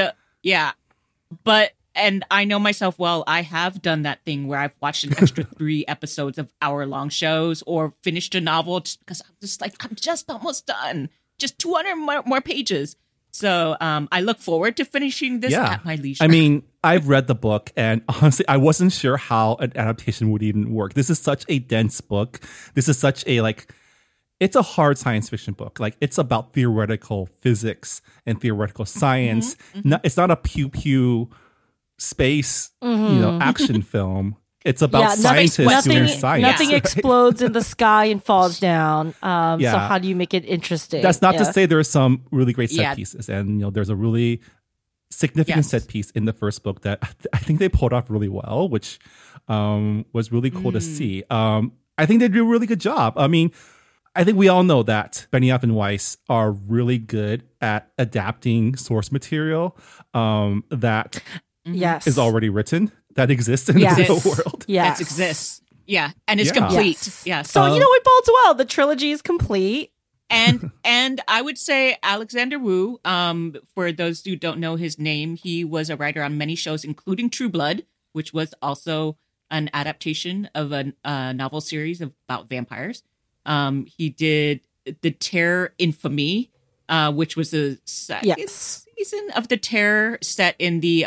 Speaker 4: But and I know myself well, I have done that thing where I've watched an extra 3 episodes of hour-long shows or finished a novel just because I'm just like, I'm just almost done. Just 200 more pages. So I look forward to finishing this at my leisure.
Speaker 2: I mean, I've read the book and honestly, I wasn't sure how an adaptation would even work. This is such a dense book. This is such a it's a hard science fiction book. Like it's about theoretical physics and theoretical science. It's not a pew space, action film. It's about scientists doing science.
Speaker 3: Nothing explodes in the sky and falls down. So how do you make it interesting?
Speaker 2: That's not to say there are some really great set pieces. And, there's a really significant set piece in the first book that I think they pulled off really well, which was really cool to see. I think they did a really good job. I mean, I think we all know that Benioff and Weiss are really good at adapting source material that is already written. That exists in the real world.
Speaker 3: Yes.
Speaker 4: That exists. Yeah. And it's complete. Yes.
Speaker 3: So, it bodes well. The trilogy is complete.
Speaker 4: And I would say Alexander Wu, for those who don't know his name, he was a writer on many shows, including True Blood, which was also an adaptation of a novel series about vampires. He did The Terror Infamy, which was the second
Speaker 3: Yes.
Speaker 4: season of The Terror, set in the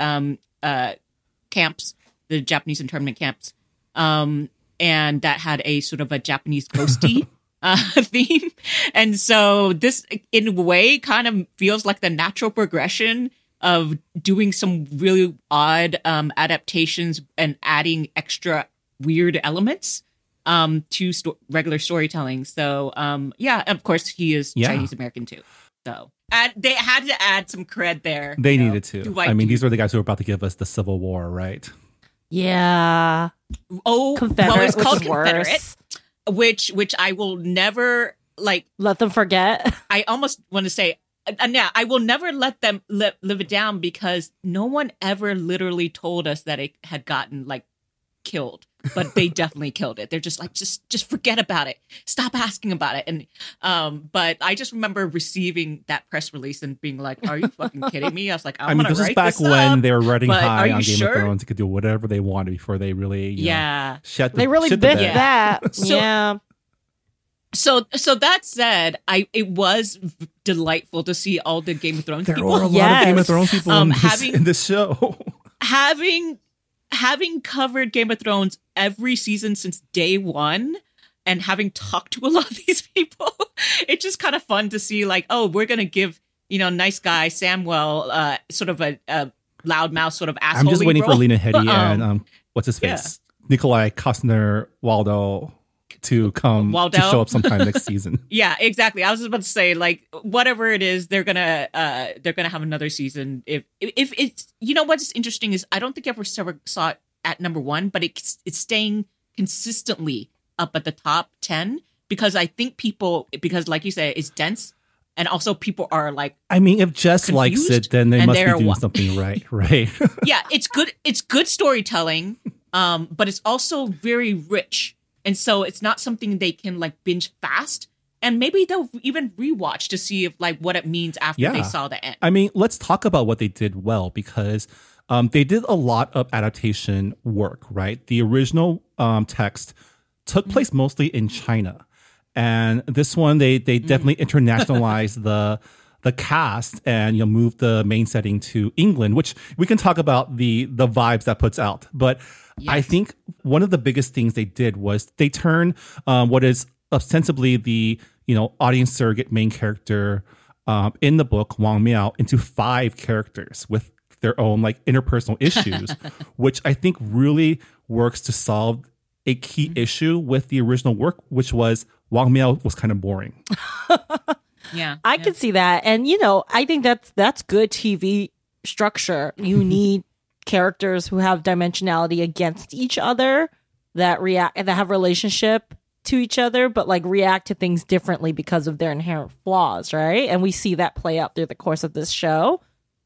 Speaker 4: camps, the Japanese internment camps. And that had a sort of a Japanese ghosty theme. And so this, in a way, kind of feels like the natural progression of doing some really odd adaptations and adding extra weird elements to regular storytelling. So, yeah, of course, he is Chinese American too. So they had to add some cred there.
Speaker 2: They needed to.
Speaker 4: White
Speaker 2: I mean,
Speaker 4: dudes.
Speaker 2: these were the guys who were about to give us the Civil War, right?
Speaker 3: Yeah.
Speaker 4: Oh,
Speaker 3: Confederate,
Speaker 4: well, it's called
Speaker 3: which is
Speaker 4: Confederate,
Speaker 3: worse.
Speaker 4: which I will never like.
Speaker 3: Let them forget.
Speaker 4: I almost want to say, yeah, I will never let them live it down because no one ever literally told us that it had gotten like killed, but they definitely killed it. They're just like, just forget about it. Stop asking about it. And but I just remember receiving that press release and being like, "Are you fucking kidding me?" I was like,
Speaker 2: I mean, this is back when
Speaker 4: up,
Speaker 2: they were riding
Speaker 4: but
Speaker 2: high
Speaker 4: are you
Speaker 2: on Game
Speaker 4: sure?
Speaker 2: of Thrones. They could do whatever they wanted before they really, you know, shut the,
Speaker 3: They really
Speaker 2: shit the
Speaker 3: bit
Speaker 2: bed.
Speaker 3: that.
Speaker 4: So-
Speaker 3: Yeah.
Speaker 4: So that said, it was delightful to see all the Game of Thrones
Speaker 2: There
Speaker 4: people.
Speaker 2: were a lot of Game of
Speaker 3: Yes.
Speaker 2: Thrones people in this show.
Speaker 4: having covered Game of Thrones every season since day one and having talked to a lot of these people, it's just kind of fun to see like, oh, we're going to give, nice guy Samwell sort of a loudmouth sort of asshole.
Speaker 2: I'm just waiting for
Speaker 4: role.
Speaker 2: Lena Headey and what's his face? Nikolai Kostner Waldo to come
Speaker 4: Waldo?
Speaker 2: to show up sometime next season.
Speaker 4: Yeah, exactly. I was just about to say, like, whatever it is, they're gonna have another season. If it's, what's interesting is I don't think I ever saw it at number one, but it's staying consistently up at the top 10 because I think because like you say, it's dense, and also people are like,
Speaker 2: I mean, if Jess likes
Speaker 4: confused,
Speaker 2: it, then they
Speaker 4: and
Speaker 2: must be
Speaker 4: they're
Speaker 2: doing something right?
Speaker 4: yeah, it's good. It's good storytelling, but it's also very rich. And so it's not something they can like binge fast. And maybe they'll even rewatch to see if like what it means after they saw the end.
Speaker 2: I mean, let's talk about what they did well because they did a lot of adaptation work, right? The original text took place mostly in China. And this one, they definitely internationalized the cast and moved the main setting to England, which we can talk about the vibes that puts out. But I think one of the biggest things they did was they turned what is ostensibly the audience surrogate main character in the book Wang Miao into 5 characters with their own like interpersonal issues, which I think really works to solve a key issue with the original work, which was Wang Miao was kind of boring.
Speaker 4: Yeah,
Speaker 3: I can see that. And, I think that's good TV structure. You need characters who have dimensionality against each other that have relationship to each other, but like react to things differently because of their inherent flaws, right? And we see that play out through the course of this show.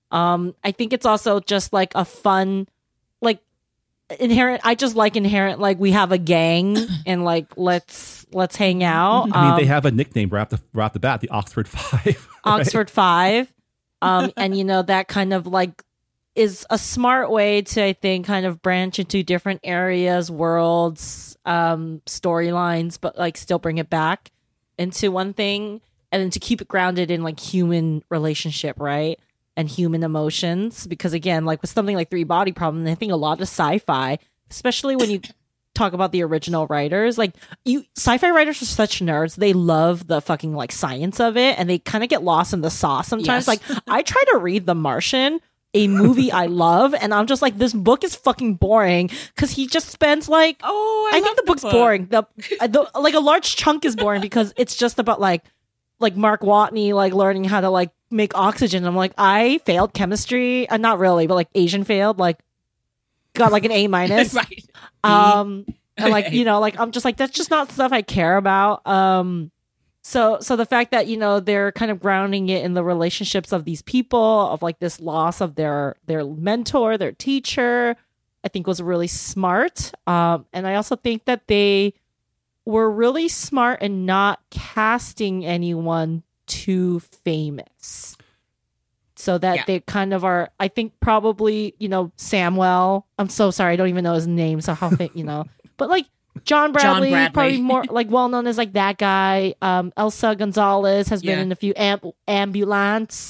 Speaker 3: I think it's also just like a fun, like inherent. I just like inherent, like we have a gang and like let's hang out.
Speaker 2: I mean, they have a nickname right off the bat, the Oxford Five.
Speaker 3: Oxford Five, and that kind of like is a smart way to, I think, kind of branch into different areas, worlds, storylines, but like still bring it back into one thing, and then to keep it grounded in like human relationship, right? And human emotions, because again, like with something like Three Body Problem, I think a lot of sci-fi, especially when you talk about the original writers, like sci-fi writers are such nerds. They love the fucking like science of it, and they kind of get lost in the sauce sometimes.
Speaker 4: Yes.
Speaker 3: Like I try to read The Martian, a movie I love, and I'm just like, this book is fucking boring because he just spends like, I think the book's boring. The like a large chunk is boring because it's just about like Mark Watney like learning how to like make oxygen. I'm like, I failed chemistry, not really, but like Asian failed, like got like an A-.
Speaker 4: right.
Speaker 3: And like like I'm just like, that's just not stuff I care about. So the fact that they're kind of grounding it in the relationships of these people, of like this loss of their mentor, their teacher, I think was really smart. And I also think that they were really smart in not casting anyone too famous, so that they kind of are. I think probably Samwell. I'm so sorry, I don't even know his name. So how but like John Bradley,
Speaker 4: Bradley.
Speaker 3: probably more like well known as like that guy. Elsa Gonzalez has been
Speaker 4: Yeah.
Speaker 3: in a few ambulance.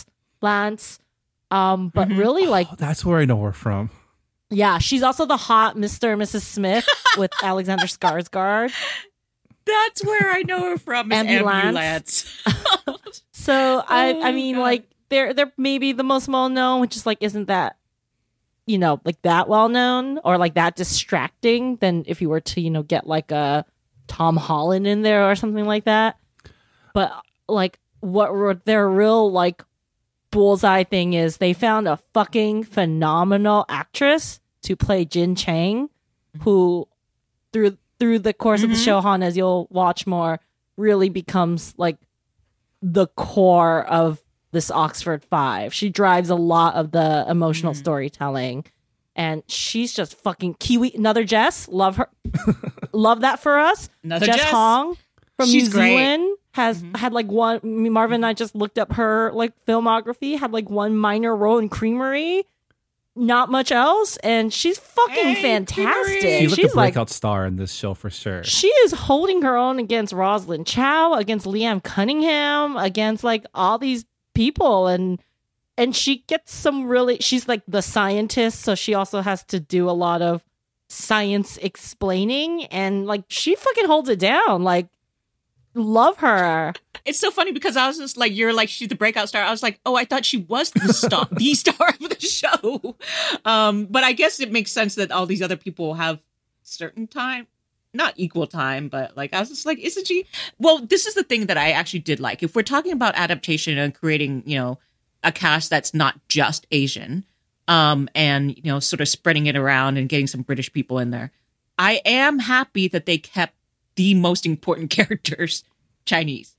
Speaker 3: But really like
Speaker 2: Oh, that's where I know her from.
Speaker 3: yeah, she's also the hot Mr. and Mrs. Smith with Alexander Skarsgård.
Speaker 4: That's where I know her from. Is
Speaker 3: Ambulance.
Speaker 4: Ambulance.
Speaker 3: So I
Speaker 4: Oh,
Speaker 3: mean
Speaker 4: God.
Speaker 3: like they're maybe the most well known, which is like isn't that like that well known or like that distracting than if you were to get like a Tom Holland in there or something like that. But like what were their real like bullseye thing is they found a fucking phenomenal actress to play Jin Chang, who through the course of the show, Han, as you'll watch more, really becomes like the core of this Oxford Five. She drives a lot of the emotional storytelling, and she's just fucking Kiwi. Another Jess, love her, love that for us.
Speaker 4: Another
Speaker 3: Jess
Speaker 4: Jess.
Speaker 3: Hong from
Speaker 4: She's
Speaker 3: New
Speaker 4: great.
Speaker 3: Zealand has had like one. Marvin and I just looked up her like filmography. Had like one minor role in Creamery. Not much else, and she's fucking
Speaker 4: Hey,
Speaker 3: fantastic.
Speaker 4: Creamery.
Speaker 2: She looked
Speaker 3: She's
Speaker 2: a
Speaker 3: like
Speaker 2: breakout star in this show for sure.
Speaker 3: she is holding her own against Rosalind Chow, against Liam Cunningham, against like all these people, and she gets some really. She's like the scientist, so she also has to do a lot of science explaining, and like she fucking holds it down. Like, love her.
Speaker 4: It's so funny because I was just like, you're like, she's the breakout star. I was like, oh, I thought she was the star, the star of the show. But I guess it makes sense that all these other people have certain time, not equal time, but like, I was just like, isn't she? Well, this is the thing that I actually did like. If we're talking about adaptation and creating, a cast that's not just Asian, and, sort of spreading it around and getting some British people in there, I am happy that they kept the most important characters Chinese.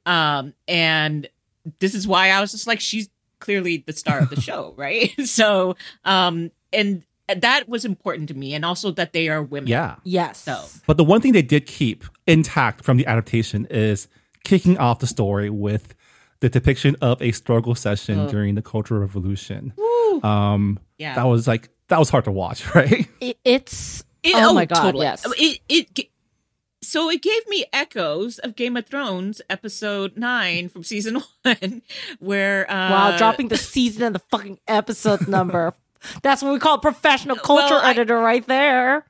Speaker 4: And this is why I was just like, she's clearly the star of the show, right? So, and that was important to me. And also that they are women.
Speaker 2: Yeah.
Speaker 3: Yes.
Speaker 4: So,
Speaker 2: But the one thing they did keep intact from the adaptation is kicking off the story with the depiction of a struggle session during the Cultural Revolution.
Speaker 4: yeah.
Speaker 2: That was hard to watch, right?
Speaker 3: Oh my God,
Speaker 4: totally.
Speaker 3: yes.
Speaker 4: So it gave me echoes of Game of Thrones episode 9 from season 1, where
Speaker 3: Wow, dropping the season and the fucking episode number. That's what we call a professional culture
Speaker 4: Well,
Speaker 3: editor right there.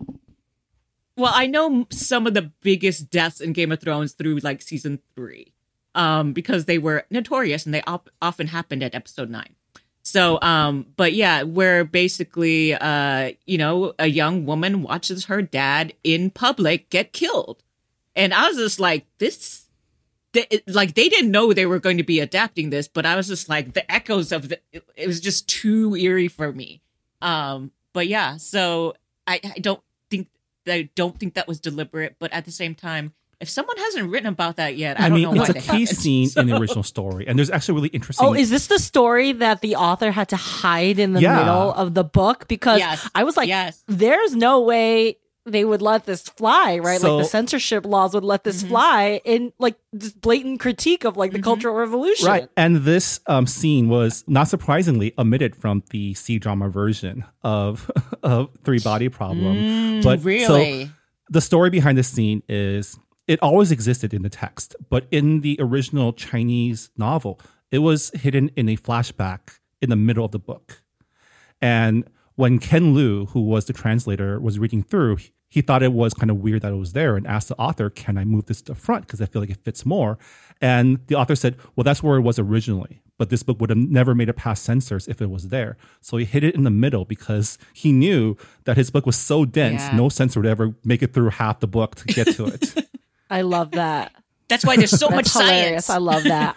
Speaker 4: well, I know some of the biggest deaths in Game of Thrones through like season 3, because they were notorious and they often happened at episode 9. So, but yeah, where basically, a young woman watches her dad in public get killed. And I was just like, they didn't know they were going to be adapting this, but I was just like, the echoes of it was just too eerie for me. But yeah, so I don't think that was deliberate, but at the same time, if someone hasn't written about that yet, I don't know why
Speaker 2: it's a
Speaker 4: they
Speaker 2: key
Speaker 4: haven't.
Speaker 2: scene in the original story, and there's actually really interesting.
Speaker 3: Oh, is this the story that the author had to hide in the
Speaker 2: Yeah.
Speaker 3: middle of the book? Because
Speaker 4: Yes.
Speaker 3: I was like,
Speaker 4: Yes.
Speaker 3: there's no way they would let this fly, right?
Speaker 2: So-
Speaker 3: like the censorship laws would let this fly in like this blatant critique of like the Cultural Revolution.
Speaker 2: Right. And this scene was, not surprisingly, omitted from the C-drama version of Three Body Problem. But
Speaker 4: really?
Speaker 2: So the story behind this scene is it always existed in the text, but in the original Chinese novel, it was hidden in a flashback in the middle of the book. And when Ken Liu, who was the translator, was reading through, he thought it was kind of weird that it was there and asked the author, can I move this to the front? Because I feel like it fits more. And the author said, well, that's where it was originally. But this book would have never made it past censors if it was there. So he hid it in the middle because he knew that his book was so dense,
Speaker 4: Yeah.
Speaker 2: no censor would ever make it through half the book to get to it.
Speaker 3: I love that.
Speaker 4: That's why there's so much
Speaker 3: That's hilarious.
Speaker 4: science.
Speaker 3: I love that.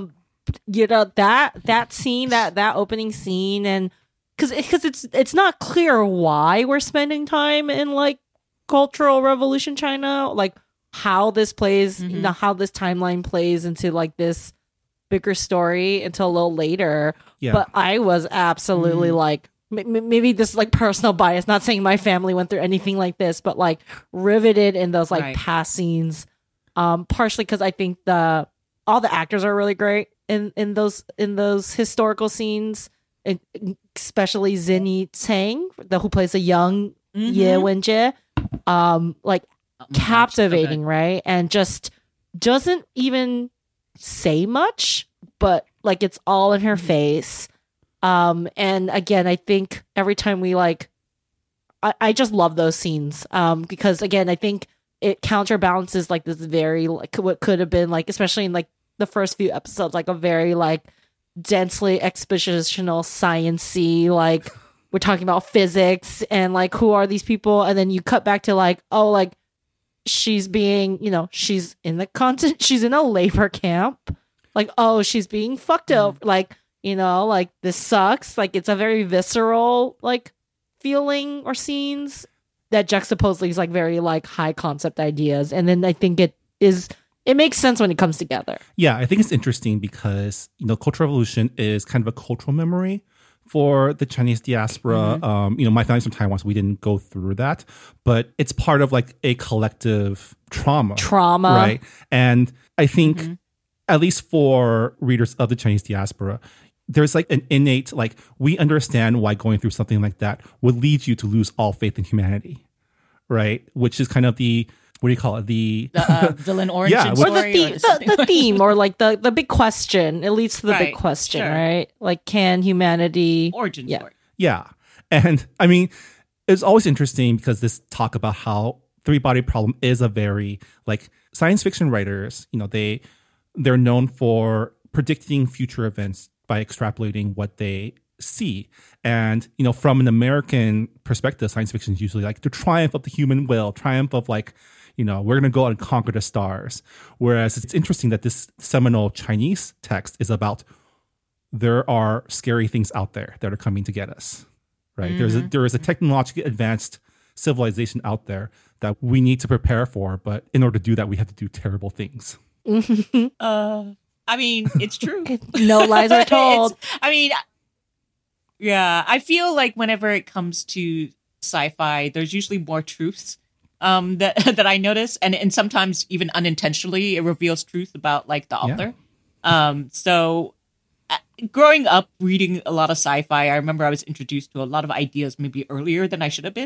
Speaker 3: That scene, that opening scene, and because it's not clear why we're spending time in like Cultural Revolution China, like how this plays, how this timeline plays into like this bigger story until a little later.
Speaker 2: Yeah.
Speaker 3: But I was absolutely like. Maybe this is like personal bias, not saying my family went through anything like this, but like riveted in those like
Speaker 4: Right.
Speaker 3: past scenes. Partially because I think all the actors are really great in those historical scenes, and especially Zinni Tsang, who plays a young Ye Wenjie. Like captivating, right? And just doesn't even say much, but like it's all in her face. And again, I think every time we like, I just love those scenes. Because again, I think it counterbalances like this very like what could have been like, especially in like the first few episodes, like a very like densely expositional science-y, like we're talking about physics and like who are these people, and then you cut back to like, oh, like she's being, you know, she's in the content, she's in a labor camp, like, oh, she's being fucked up, like, you know, like this sucks, like it's a very visceral like feeling or scenes that juxtapose these like very like high concept ideas, and then I think it makes sense when it comes together.
Speaker 2: Yeah, I think it's interesting because, you know, Cultural Revolution is kind of a cultural memory for the Chinese diaspora. You know, my family's from Taiwan, so we didn't go through that, but it's part of like a collective trauma. Right? And I think, at least for readers of the Chinese diaspora, there's like an innate, like, we understand why going through something like that would lead you to lose all faith in humanity, right? Which is kind of the, what do you call it? The
Speaker 4: villain origin
Speaker 2: Yeah,
Speaker 4: story,
Speaker 3: Or the theme, or like the big question. It leads to the big
Speaker 4: Right,
Speaker 3: question,
Speaker 4: sure.
Speaker 3: right? Like, can humanity
Speaker 4: origin
Speaker 3: yeah.
Speaker 4: story.
Speaker 2: Yeah. And I mean, it's always interesting because this talk about how Three Body Problem is a very, like, science fiction writers, you know, they're known for predicting future events by extrapolating what they see. And, you know, from an American perspective, science fiction is usually like the triumph of the human will, triumph of like, you know, we're going to go out and conquer the stars. Whereas it's interesting that this seminal Chinese text is about there are scary things out there that are coming to get us, right? There is a technologically advanced civilization out there that we need to prepare for. But in order to do that, we have to do terrible things.
Speaker 4: I mean, it's true.
Speaker 3: no lies are told.
Speaker 4: I mean, yeah, I feel like whenever it comes to sci-fi, there's usually more truths that I notice, and sometimes even unintentionally, it reveals truth about like the author. So growing up reading a lot of sci-fi, I remember I was introduced to a lot of ideas maybe earlier than I should have been.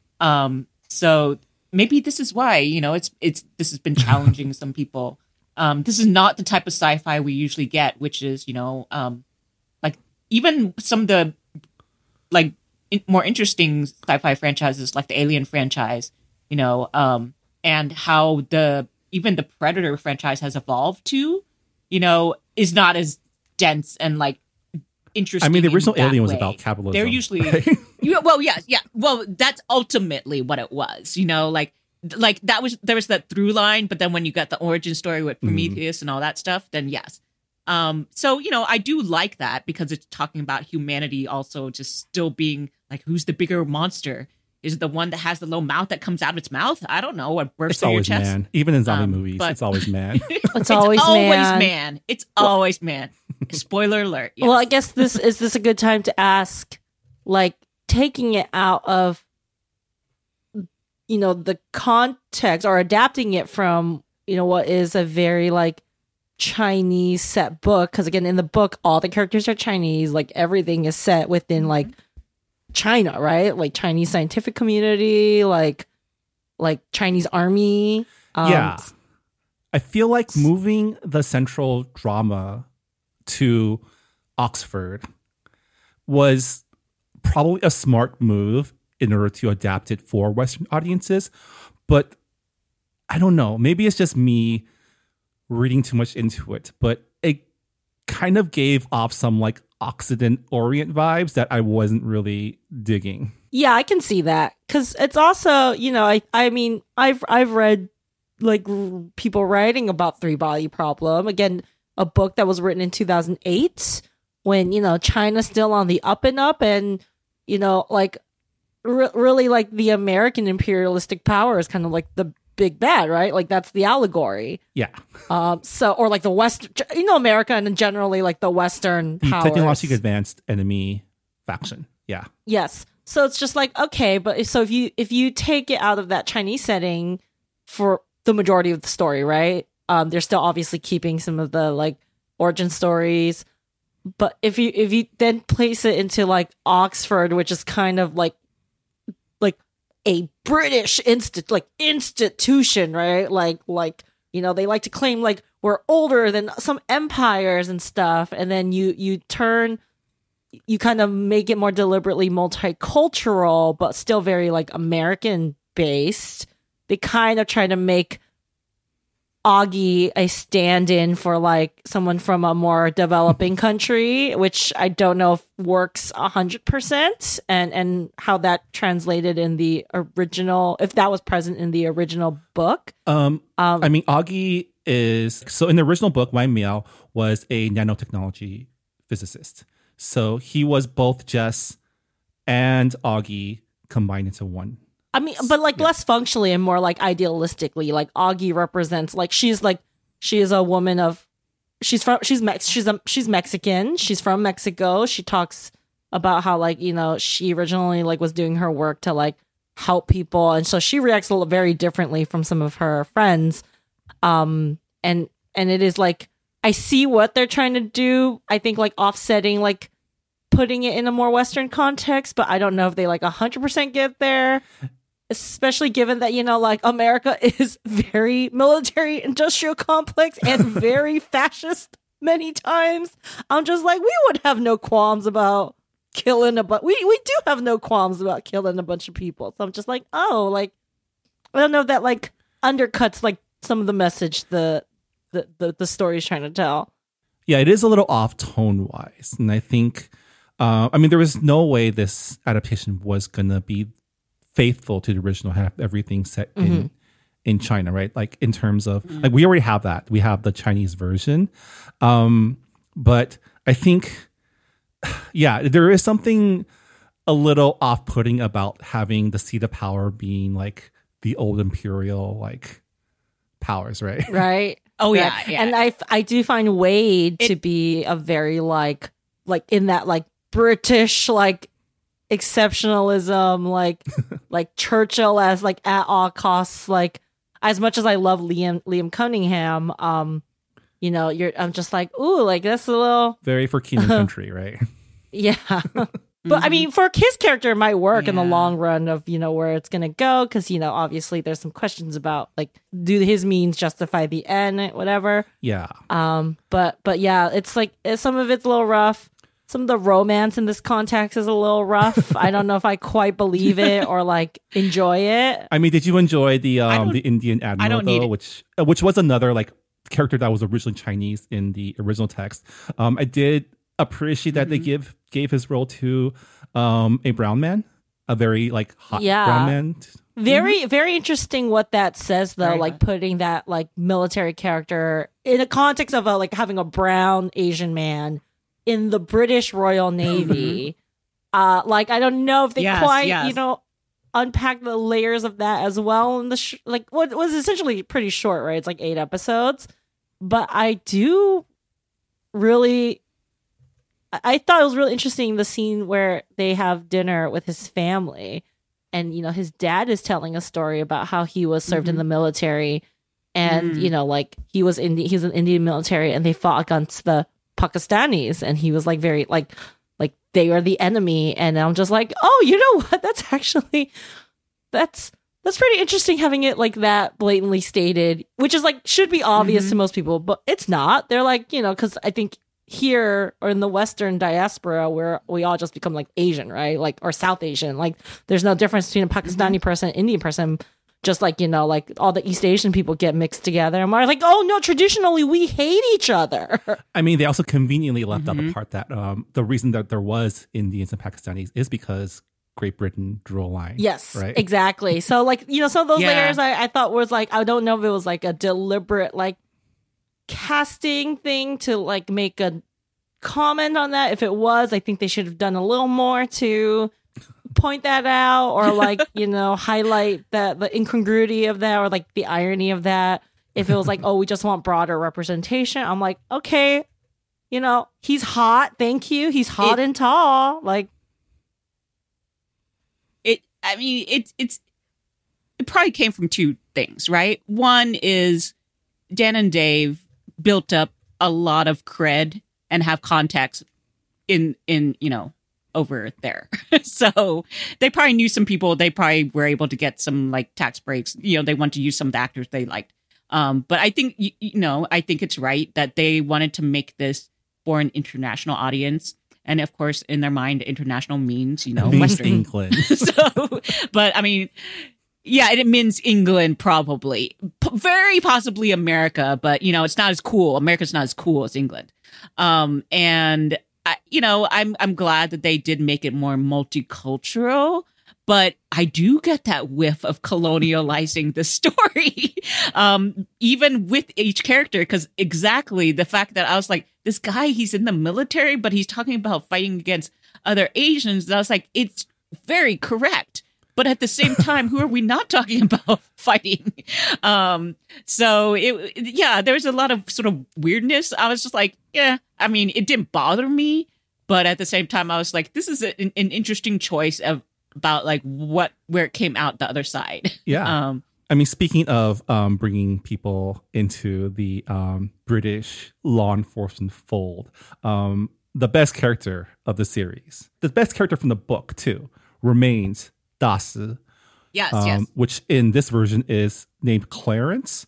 Speaker 4: So maybe this is why, you know, this has been challenging some people. This is not the type of sci-fi we usually get, which is, you know, like even some of the like more interesting sci-fi franchises, like the Alien franchise, you know, and how even the Predator franchise has evolved to, you know, is not as dense and like interesting.
Speaker 2: I mean, the original
Speaker 4: in that
Speaker 2: Alien was
Speaker 4: way.
Speaker 2: about capitalism.
Speaker 4: They're usually,
Speaker 2: right?
Speaker 4: yeah. Well, that's ultimately what it was, you know, like there was that through line, but then when you got the origin story with Prometheus and all that stuff, then yes. So, you know, I do like that because it's talking about humanity also just still being like, who's the bigger monster? Is it the one that has the little mouth that comes out of its mouth? I don't know. Or bursts
Speaker 2: It's
Speaker 4: through your
Speaker 2: always
Speaker 4: chest.
Speaker 2: man. Even in zombie movies,
Speaker 4: but-
Speaker 2: it's always man.
Speaker 3: It's always man.
Speaker 4: man. It's always man. Spoiler alert. Yes.
Speaker 3: Well, I guess this a good time to ask, like, taking it out of, you know, the context or adapting it from, you know, what is a very like Chinese set book, because again, in the book all the characters are Chinese, like everything is set within like China, right? Like Chinese scientific community, like Chinese army.
Speaker 2: Yeah. I feel like moving the central drama to Oxford was probably a smart move in order to adapt it for Western audiences. But I don't know. Maybe it's just me reading too much into it. But it kind of gave off some like Occident Orient vibes that I wasn't really digging.
Speaker 3: Yeah, I can see that, because it's also, you know, I mean, I've read like people writing about Three Body Problem, again, a book that was written in 2008 when, you know, China's still on the up and up, and, you know, like really like the American imperialistic power is kind of like the big bad, right? Like that's the allegory.
Speaker 2: Yeah.
Speaker 3: So, or like the West, you know, America and generally like the Western
Speaker 2: The
Speaker 3: powers.
Speaker 2: technologically advanced enemy faction. Yeah.
Speaker 3: Yes. So it's just like, okay, but so if you take it out of that Chinese setting for the majority of the story, right? They're still obviously keeping some of the like origin stories, but if you then place it into like Oxford, which is kind of like a British institution, right? Like you know, they like to claim like we're older than some empires and stuff, and then you kind of make it more deliberately multicultural, but still very like American based. They kind of try to make Augie a stand-in for like someone from a more developing country, which I don't know if works 100%, and how that translated in the original, if that was present in the original book.
Speaker 2: I mean, Augie is, so in the original book, Wang Miao was a nanotechnology physicist. So he was both Jess and Augie combined into one.
Speaker 3: I mean, but like less functionally and more like idealistically, like Augie represents like she is a woman of, she's Mexican. She's from Mexico. She talks about how like, you know, she originally like was doing her work to like help people, and so she reacts a little very differently from some of her friends. And it is like, I see what they're trying to do. I think like offsetting, like putting it in a more Western context, but I don't know if they like 100% get there. Especially given that, you know, like America is very military industrial complex and very fascist many times. I'm just like, we would have no qualms about killing we do have no qualms about killing a bunch of people. So I'm just like, oh, like, I don't know if that like undercuts like some of the message the story is trying to tell.
Speaker 2: Yeah, it is a little off tone wise. And I think, I mean, there was no way this adaptation was going to be faithful to the original, have everything set in China, right? Like in terms of like, we already have that. We have the Chinese version. But I think, yeah, there is something a little off-putting about having the seat of power being like the old imperial like powers, right?
Speaker 3: Right.
Speaker 4: Oh yeah,
Speaker 3: Right.
Speaker 4: yeah.
Speaker 3: And I do find Wade to be a very like in that like British like exceptionalism, like Churchill as like at all costs, like as much as I love Liam Cunningham, you know, I'm just like, ooh, like that's a little
Speaker 2: Very for king and country, right?
Speaker 3: yeah. But I mean, for his character, it might work in the long run of, you know, where it's going to go. Cause, you know, obviously there's some questions about like, do his means justify the end, whatever.
Speaker 2: Yeah.
Speaker 3: But yeah, it's like, some of it's a little rough. Some of the romance in this context is a little rough. I don't know if I quite believe it or like enjoy it.
Speaker 2: I mean, did you enjoy the Indian admiral
Speaker 4: don't need
Speaker 2: though,
Speaker 4: it.
Speaker 2: which was another like character that was originally Chinese in the original text? I did appreciate that they gave his role to a brown man, a very like hot brown man.
Speaker 3: Very, very interesting what that says though,
Speaker 4: Very
Speaker 3: like
Speaker 4: hot.
Speaker 3: putting that like military character in a context of like having a brown Asian man in the British Royal Navy. Like I don't know if they you know, unpack the layers of that as well in the like what was essentially pretty short, right? It's like 8 episodes, but I do really. I thought it was really interesting, the scene where they have dinner with his family, and you know his dad is telling a story about how he was served in the military, and you know like he's an Indian military, and they fought against the Pakistanis, and he was like very like they are the enemy, and I'm just like, oh, you know what? That's actually that's pretty interesting having it like that blatantly stated, which is like should be obvious to most people, but it's not. They're like, you know, because I think here or in the Western diaspora where we all just become like Asian, right? Like, or South Asian, like there's no difference between a Pakistani person, Indian person, just like, you know, like all the East Asian people get mixed together, and we're like, oh no, traditionally we hate each other.
Speaker 2: I mean, they also conveniently left out the part that the reason that there was Indians and Pakistanis is because Great Britain drew a line.
Speaker 3: Yes,
Speaker 2: right?
Speaker 3: Exactly. So like, you know, some of those
Speaker 4: Yeah.
Speaker 3: layers I thought was like, I don't know if it was like a deliberate like casting thing to like make a comment on that. If it was, I think they should have done a little more to point that out, or like, you know, highlight that the incongruity of that, or like the irony of that. If it was like, oh, we just want broader representation, I'm like, okay, you know, he's hot, thank you, he's hot and tall, like
Speaker 4: it probably came from two things, right? One is Dan and Dave built up a lot of cred and have contacts in you know, over there. So they probably knew some people. They probably were able to get some like tax breaks. You know, they wanted to use some of the actors they liked. But I think, I think it's right that they wanted to make this for an international audience. And of course, in their mind, international means,
Speaker 2: means
Speaker 4: Western.
Speaker 2: England.
Speaker 4: So, but I mean, yeah, it means England, probably, very possibly America, but it's not as cool. America's not as cool as England. And I'm glad that they did make it more multicultural, but I do get that whiff of colonializing the story, even with each character, because exactly the fact that I was like, this guy, he's in the military, but he's talking about fighting against other Asians. And I was like, it's very correct. But at the same time, who are we not talking about fighting? So there's a lot of sort of weirdness. I was just like, yeah, I mean, it didn't bother me. But at the same time, I was like, this is an interesting choice about like where it came out the other side.
Speaker 2: Yeah. I mean, speaking of bringing people into the British law enforcement fold, the best character of the series, the best character from the book too, remains Dasu.
Speaker 4: Yes.
Speaker 2: Which in this version is named Clarence,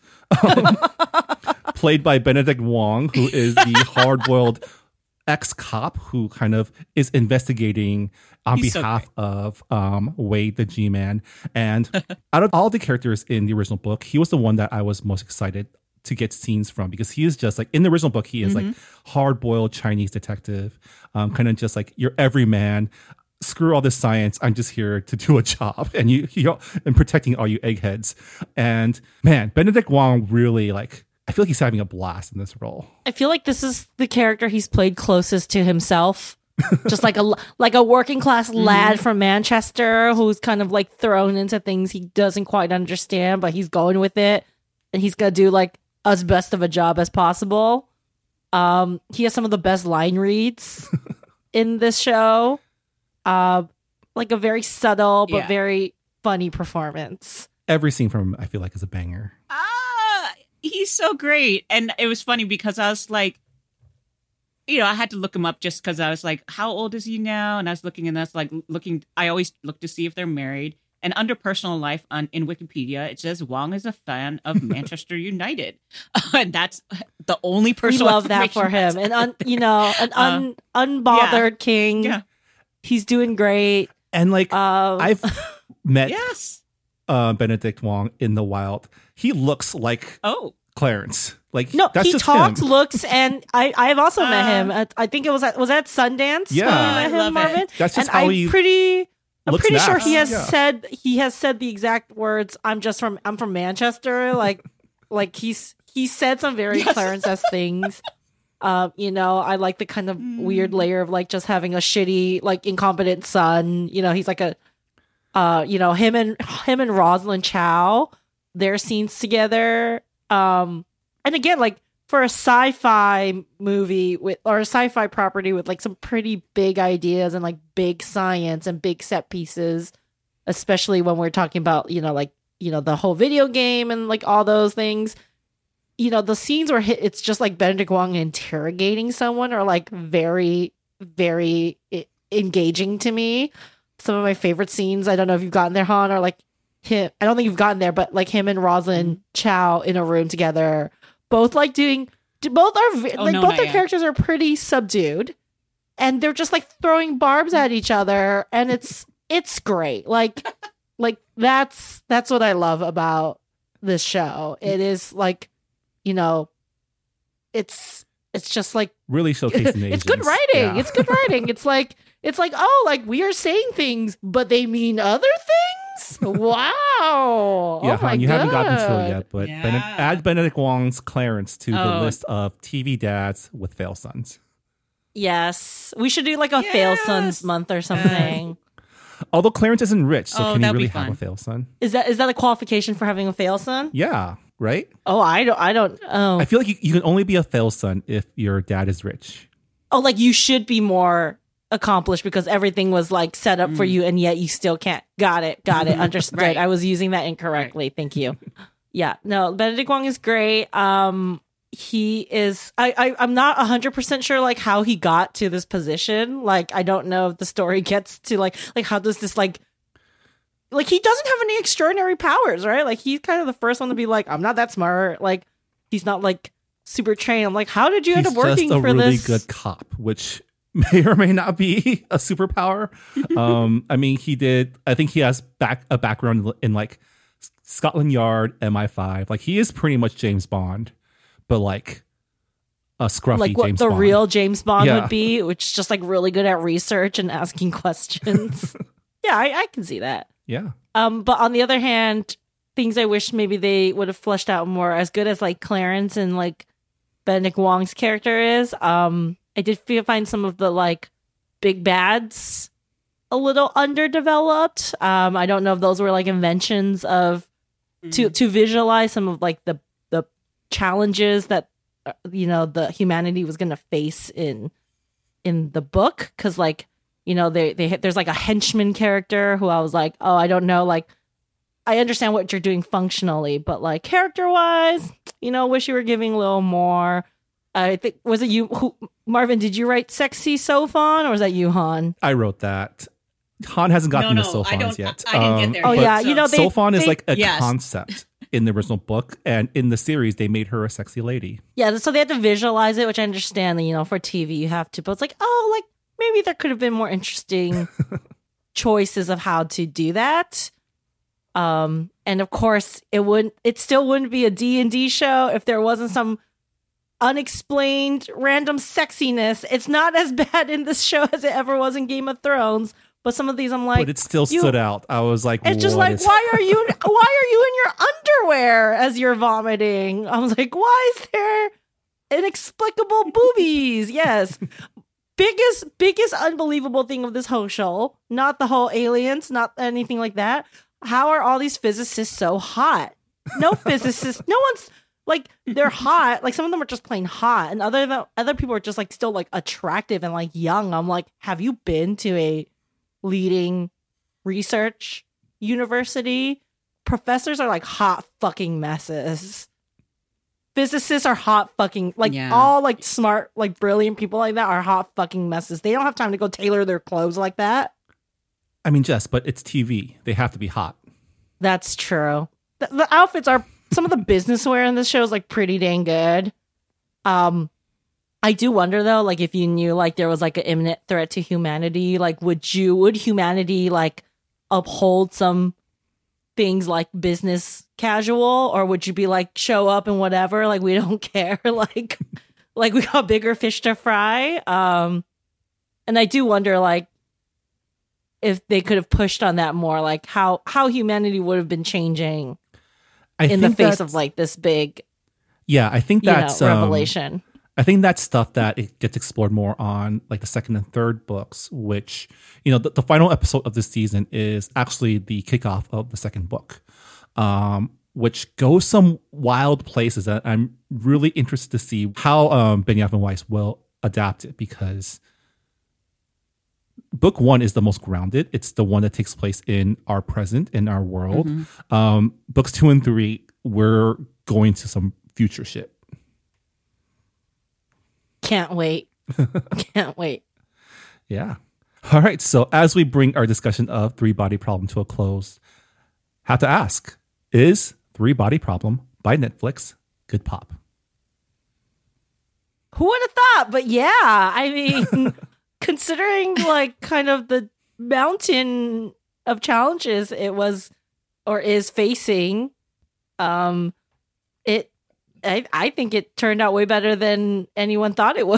Speaker 2: played by Benedict Wong, who is the hard-boiled ex-cop who kind of is investigating on behalf of Wade, the G-Man. And out of all the characters in the original book, he was the one that I was most excited to get scenes from, because he is just like, in the original book, he is like hard-boiled Chinese detective, kind of just like your everyman. Screw all this science. I'm just here to do a job, and and protecting all you eggheads. And man, Benedict Wong really I feel like he's having a blast in this role.
Speaker 3: I feel like this is the character he's played closest to himself. Just like a working class lad from Manchester who's kind of like thrown into things he doesn't quite understand, but he's going with it, and he's gonna do like as best of a job as possible. He has some of the best line reads in this show. Like a very subtle but very funny performance.
Speaker 2: Every scene from him, I feel like, is a banger.
Speaker 4: He's so great. And it was funny because I was like, I had to look him up just because I was like, how old is he now? And I was looking, and that's like I always look to see if they're married. And under personal life in Wikipedia, it says Wong is a fan of Manchester United. And that's the only personal
Speaker 3: We love that for him. And, unbothered king.
Speaker 4: Yeah.
Speaker 3: He's doing great.
Speaker 2: And I've met
Speaker 3: Benedict
Speaker 2: Wong in the wild. He looks like Clarence. Like,
Speaker 3: no,
Speaker 2: that's
Speaker 3: he
Speaker 2: just
Speaker 3: talks,
Speaker 2: him.
Speaker 3: looks, and I have also met him. I think it was at Sundance.
Speaker 2: Yeah,
Speaker 3: I met him, Marvin.
Speaker 2: That's just
Speaker 3: and
Speaker 2: how
Speaker 3: I'm pretty sure he has
Speaker 2: said
Speaker 3: said the exact words. I'm from Manchester. Like he said some very Clarence-esque things. I like the kind of weird layer of like just having a shitty, like incompetent son. He's like him and Rosalind Chow, their scenes together. And again, like for a sci-fi movie or a sci-fi property with like some pretty big ideas and like big science and big set pieces, especially when we're talking about, the whole video game and like all those things. The scenes where it's just like Benedict Wong interrogating someone are like very, very engaging to me. Some of my favorite scenes, I don't know if you've gotten there, Han, are like him. I don't think you've gotten there, but like him and Rosalind Chow in a room together, both like both their characters are pretty subdued, and they're just like throwing barbs at each other, and it's great. Like that's what I love about this show. It is like, it's just like
Speaker 2: really showcasing the
Speaker 3: it's good writing.
Speaker 2: Yeah.
Speaker 3: It's good writing. It's like, we are saying things, but they mean other things. Wow.
Speaker 2: Yeah,
Speaker 3: oh my
Speaker 2: you
Speaker 3: God.
Speaker 2: haven't gotten to it yet, but
Speaker 4: Yeah.
Speaker 2: add Benedict Wong's Clarence to the list of TV dads with fail sons.
Speaker 3: Yes, we should do like a fail sons month or something.
Speaker 2: Although Clarence isn't rich, so can he
Speaker 4: that'd be
Speaker 2: really have
Speaker 4: fun.
Speaker 2: a fail son?
Speaker 3: Is that a qualification for having a fail son?
Speaker 2: Yeah, right?
Speaker 3: Oh, I don't. Oh,
Speaker 2: I feel like you can only be a fail son if your dad is rich.
Speaker 3: oh, like you should be more accomplished because everything was like set up for you, and yet you still can't. Got it. Understood.
Speaker 4: Right.
Speaker 3: I was using that incorrectly. Thank you. Yeah, no, Benedict Wong is great. he is I'm not 100% sure like how he got to this position. Like I don't know if the story gets to like how does this like he doesn't have any extraordinary powers, right? Like he's kind of the first one to be like, I'm not that smart. Like he's not like super trained. I'm like, how did you end up working for
Speaker 2: really
Speaker 3: this?
Speaker 2: good cop, which may or may not be a superpower. I mean, I think he has a background in like Scotland Yard, MI5. Like he is pretty much James Bond, but like a scruffy
Speaker 3: like what
Speaker 2: James
Speaker 3: the
Speaker 2: Bond.
Speaker 3: real James Bond
Speaker 2: Yeah.
Speaker 3: would be, which is just like really good at research and asking questions. Yeah, I can see that.
Speaker 2: Yeah.
Speaker 3: But on the other hand, things I wish maybe they would have fleshed out more, as good as like Clarence and like Benedict Wong's character is. I did find some of the like big bads a little underdeveloped. I don't know if those were like inventions of to visualize some of like the challenges that the humanity was going to face in the book, because like there's like a henchman character who I was like, oh, I don't know, like I understand what you're doing functionally, but like character wise, wish you were giving a little more. I think, was it you, Marvin? Did you write "sexy Sophon" or was that you, Han?
Speaker 2: I wrote that. Han hasn't gotten
Speaker 4: No,
Speaker 2: to
Speaker 4: I
Speaker 2: Sophons
Speaker 4: don't-
Speaker 2: yet.
Speaker 4: I didn't get there
Speaker 3: Oh
Speaker 4: yet,
Speaker 3: yeah,
Speaker 4: so-
Speaker 2: Sophon is like a
Speaker 4: Yes.
Speaker 2: concept in the original book, and in the series they made her a sexy lady.
Speaker 3: Yeah, so they had to visualize it, which I understand that, for TV you have to, but it's like, oh, like maybe there could have been more interesting choices of how to do that. And of course it still wouldn't be a D&D show if there wasn't some unexplained random sexiness. It's not as bad in this show as it ever was in Game of Thrones, but some of these I'm like,
Speaker 2: But it still stood out. I was like,
Speaker 3: it's just
Speaker 2: what
Speaker 3: like,
Speaker 2: is-
Speaker 3: why are you in your underwear as you're vomiting? I was like, why is there inexplicable boobies? Yes. Biggest unbelievable thing of this whole show, not the whole aliens, not anything like that. How are all these physicists so hot? No physicists, no one's like, they're hot. Like some of them are just plain hot, and other people are just like still like attractive and like young. I'm like, have you been to a leading research university? Professors are like hot fucking messes. Physicists are hot fucking all like smart, like brilliant people like that are hot fucking messes. They don't have time to go tailor their clothes like that.
Speaker 2: I mean, Jess, but it's TV. They have to be hot.
Speaker 3: That's true. The outfits are, some of the business wear in this show is like pretty dang good. I do wonder though, like if you knew like there was like an imminent threat to humanity, like would humanity like uphold some things like business casual, or would you be like show up and whatever, like we don't care, like we got bigger fish to fry? And I do wonder like if they could have pushed on that more, like how humanity would have been changing in the face of like this big,
Speaker 2: I think that's
Speaker 3: revelation.
Speaker 2: I think that's stuff that it gets explored more on like the second and third books, which, the final episode of this season is actually the kickoff of the second book, which goes some wild places that I'm really interested to see how Benioff Weiss will adapt it, because book one is the most grounded. It's the one that takes place in our present, in our world. Books 2 and 3, we're going to some future shit.
Speaker 3: Can't wait. Can't wait.
Speaker 2: Yeah. All right. So as we bring our discussion of Three Body Problem to a close, have to ask, is Three Body Problem by Netflix good pop?
Speaker 3: Who would have thought? But yeah, I mean, considering like kind of the mountain of challenges it was or is facing, I think it turned out way better than anyone thought it would.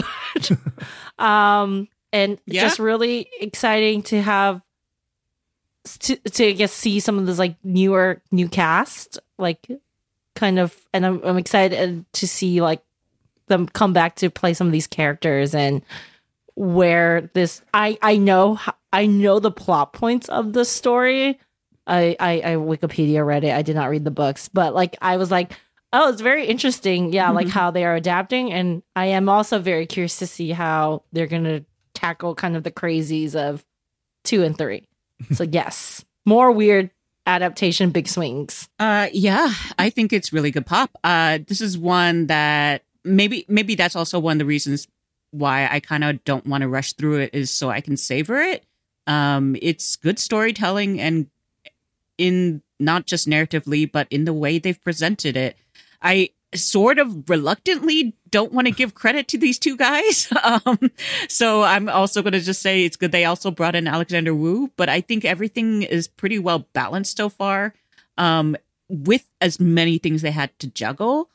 Speaker 3: And just really exciting to have to I guess see some of this like new cast, like kind of, and I'm excited to see like them come back to play some of these characters, and where this I know the plot points of the story. I Wikipedia read it. I did not read the books, but like I was like, oh, it's very interesting. Yeah, like how they are adapting. And I am also very curious to see how they're going to tackle kind of the crazies of 2 and 3. So yes, more weird adaptation, big swings.
Speaker 4: Yeah, I think it's really good pop. This is one that maybe that's also one of the reasons why I kind of don't want to rush through it, is so I can savor it. It's good storytelling, and in not just narratively, but in the way they've presented it. I sort of reluctantly don't want to give credit to these two guys. So I'm also going to just say it's good they also brought in Alexander Wu, but I think everything is pretty well balanced so far. With as many things they had to juggle.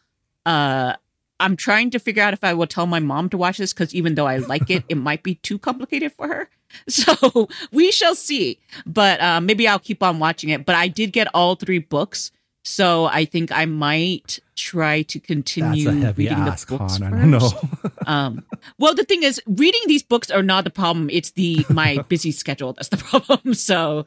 Speaker 4: I'm trying to figure out if I will tell my mom to watch this, because even though I like it, it might be too complicated for her. So we shall see. But maybe I'll keep on watching it. But I did get all 3 books. So I think I might try to continue
Speaker 2: That's a heavy
Speaker 4: reading
Speaker 2: ask,
Speaker 4: the books
Speaker 2: Han.
Speaker 4: first.
Speaker 2: I don't know.
Speaker 4: Well, the thing is, reading these books are not the problem. It's my busy schedule that's the problem. So,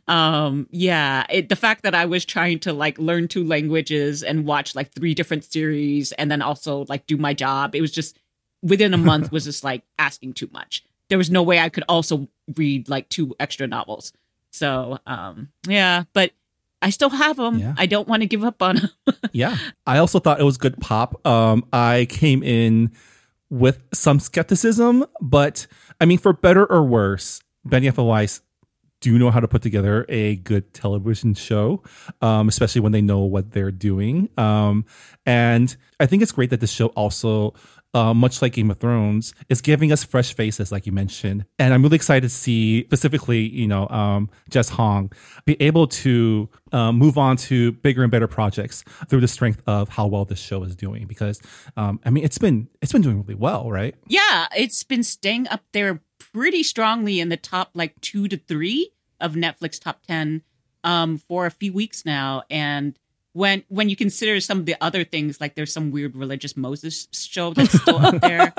Speaker 4: the fact that I was trying to like learn 2 languages and watch like 3 different series, and then also like do my job, it was just within a month was just like asking too much. There was no way I could also read like 2 extra novels. So, but I still have them.
Speaker 2: Yeah.
Speaker 4: I don't want to give up on them.
Speaker 2: Yeah. I also thought it was good pop. I came in with some skepticism, but I mean, for better or worse, Benioff and Weiss do know how to put together a good television show, especially when they know what they're doing. And I think it's great that this show also, much like Game of Thrones, is giving us fresh faces, like you mentioned. And I'm really excited to see, specifically, Jess Hong be able to move on to bigger and better projects through the strength of how well this show is doing. Because, it's been doing really well, right?
Speaker 4: Yeah, it's been staying up there pretty strongly in the top like 2 to 3 of Netflix top 10 for a few weeks now. And when you consider some of the other things, like there's some weird religious Moses show that's still up there.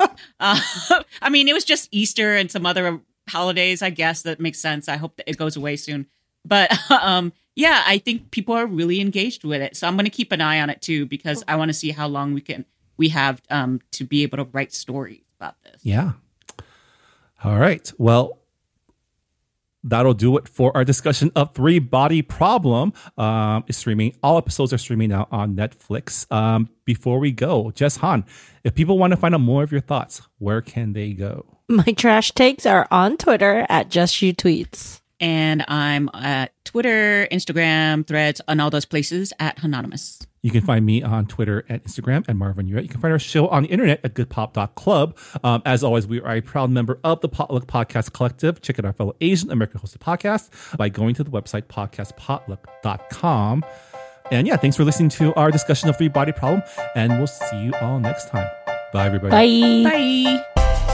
Speaker 4: It was just Easter and some other holidays, I guess. That makes sense. I hope that it goes away soon. But I think people are really engaged with it. So I'm going to keep an eye on it too, because I want to see how long we have to be able to write stories about this.
Speaker 2: Yeah. All right. Well, that'll do it for our discussion of 3 Body Problem. It's streaming. All episodes are streaming now on Netflix. Before we go, Jess Han, if people want to find out more of your thoughts, where can they go?
Speaker 3: My trash takes are on Twitter at JustYouTweets.
Speaker 4: And I'm at Twitter, Instagram, Threads, and all those places at Anonymous.
Speaker 2: You can find me on Twitter and Instagram at Marvin Urette. You can find our show on the internet at goodpop.club. As always, we are a proud member of the Potluck Podcast Collective. Check out our fellow Asian American hosted podcast by going to the website podcastpotluck.com. And thanks for listening to our discussion of 3 Body Problem. And we'll see you all next time. Bye, everybody.
Speaker 3: Bye.
Speaker 4: Bye.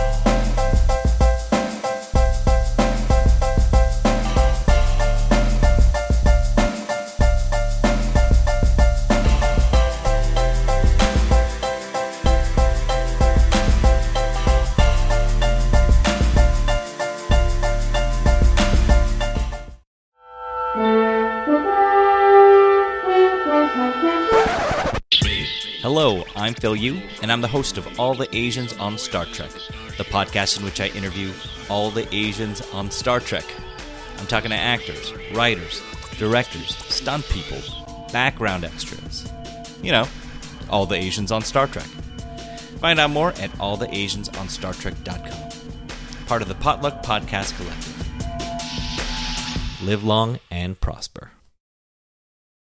Speaker 7: Hello, I'm Phil Yu, and I'm the host of All the Asians on Star Trek, the podcast in which I interview all the Asians on Star Trek. I'm talking to actors, writers, directors, stunt people, background extras. All the Asians on Star Trek. Find out more at alltheasiansonstartrek.com. Part of the Potluck Podcast Collective. Live long and prosper.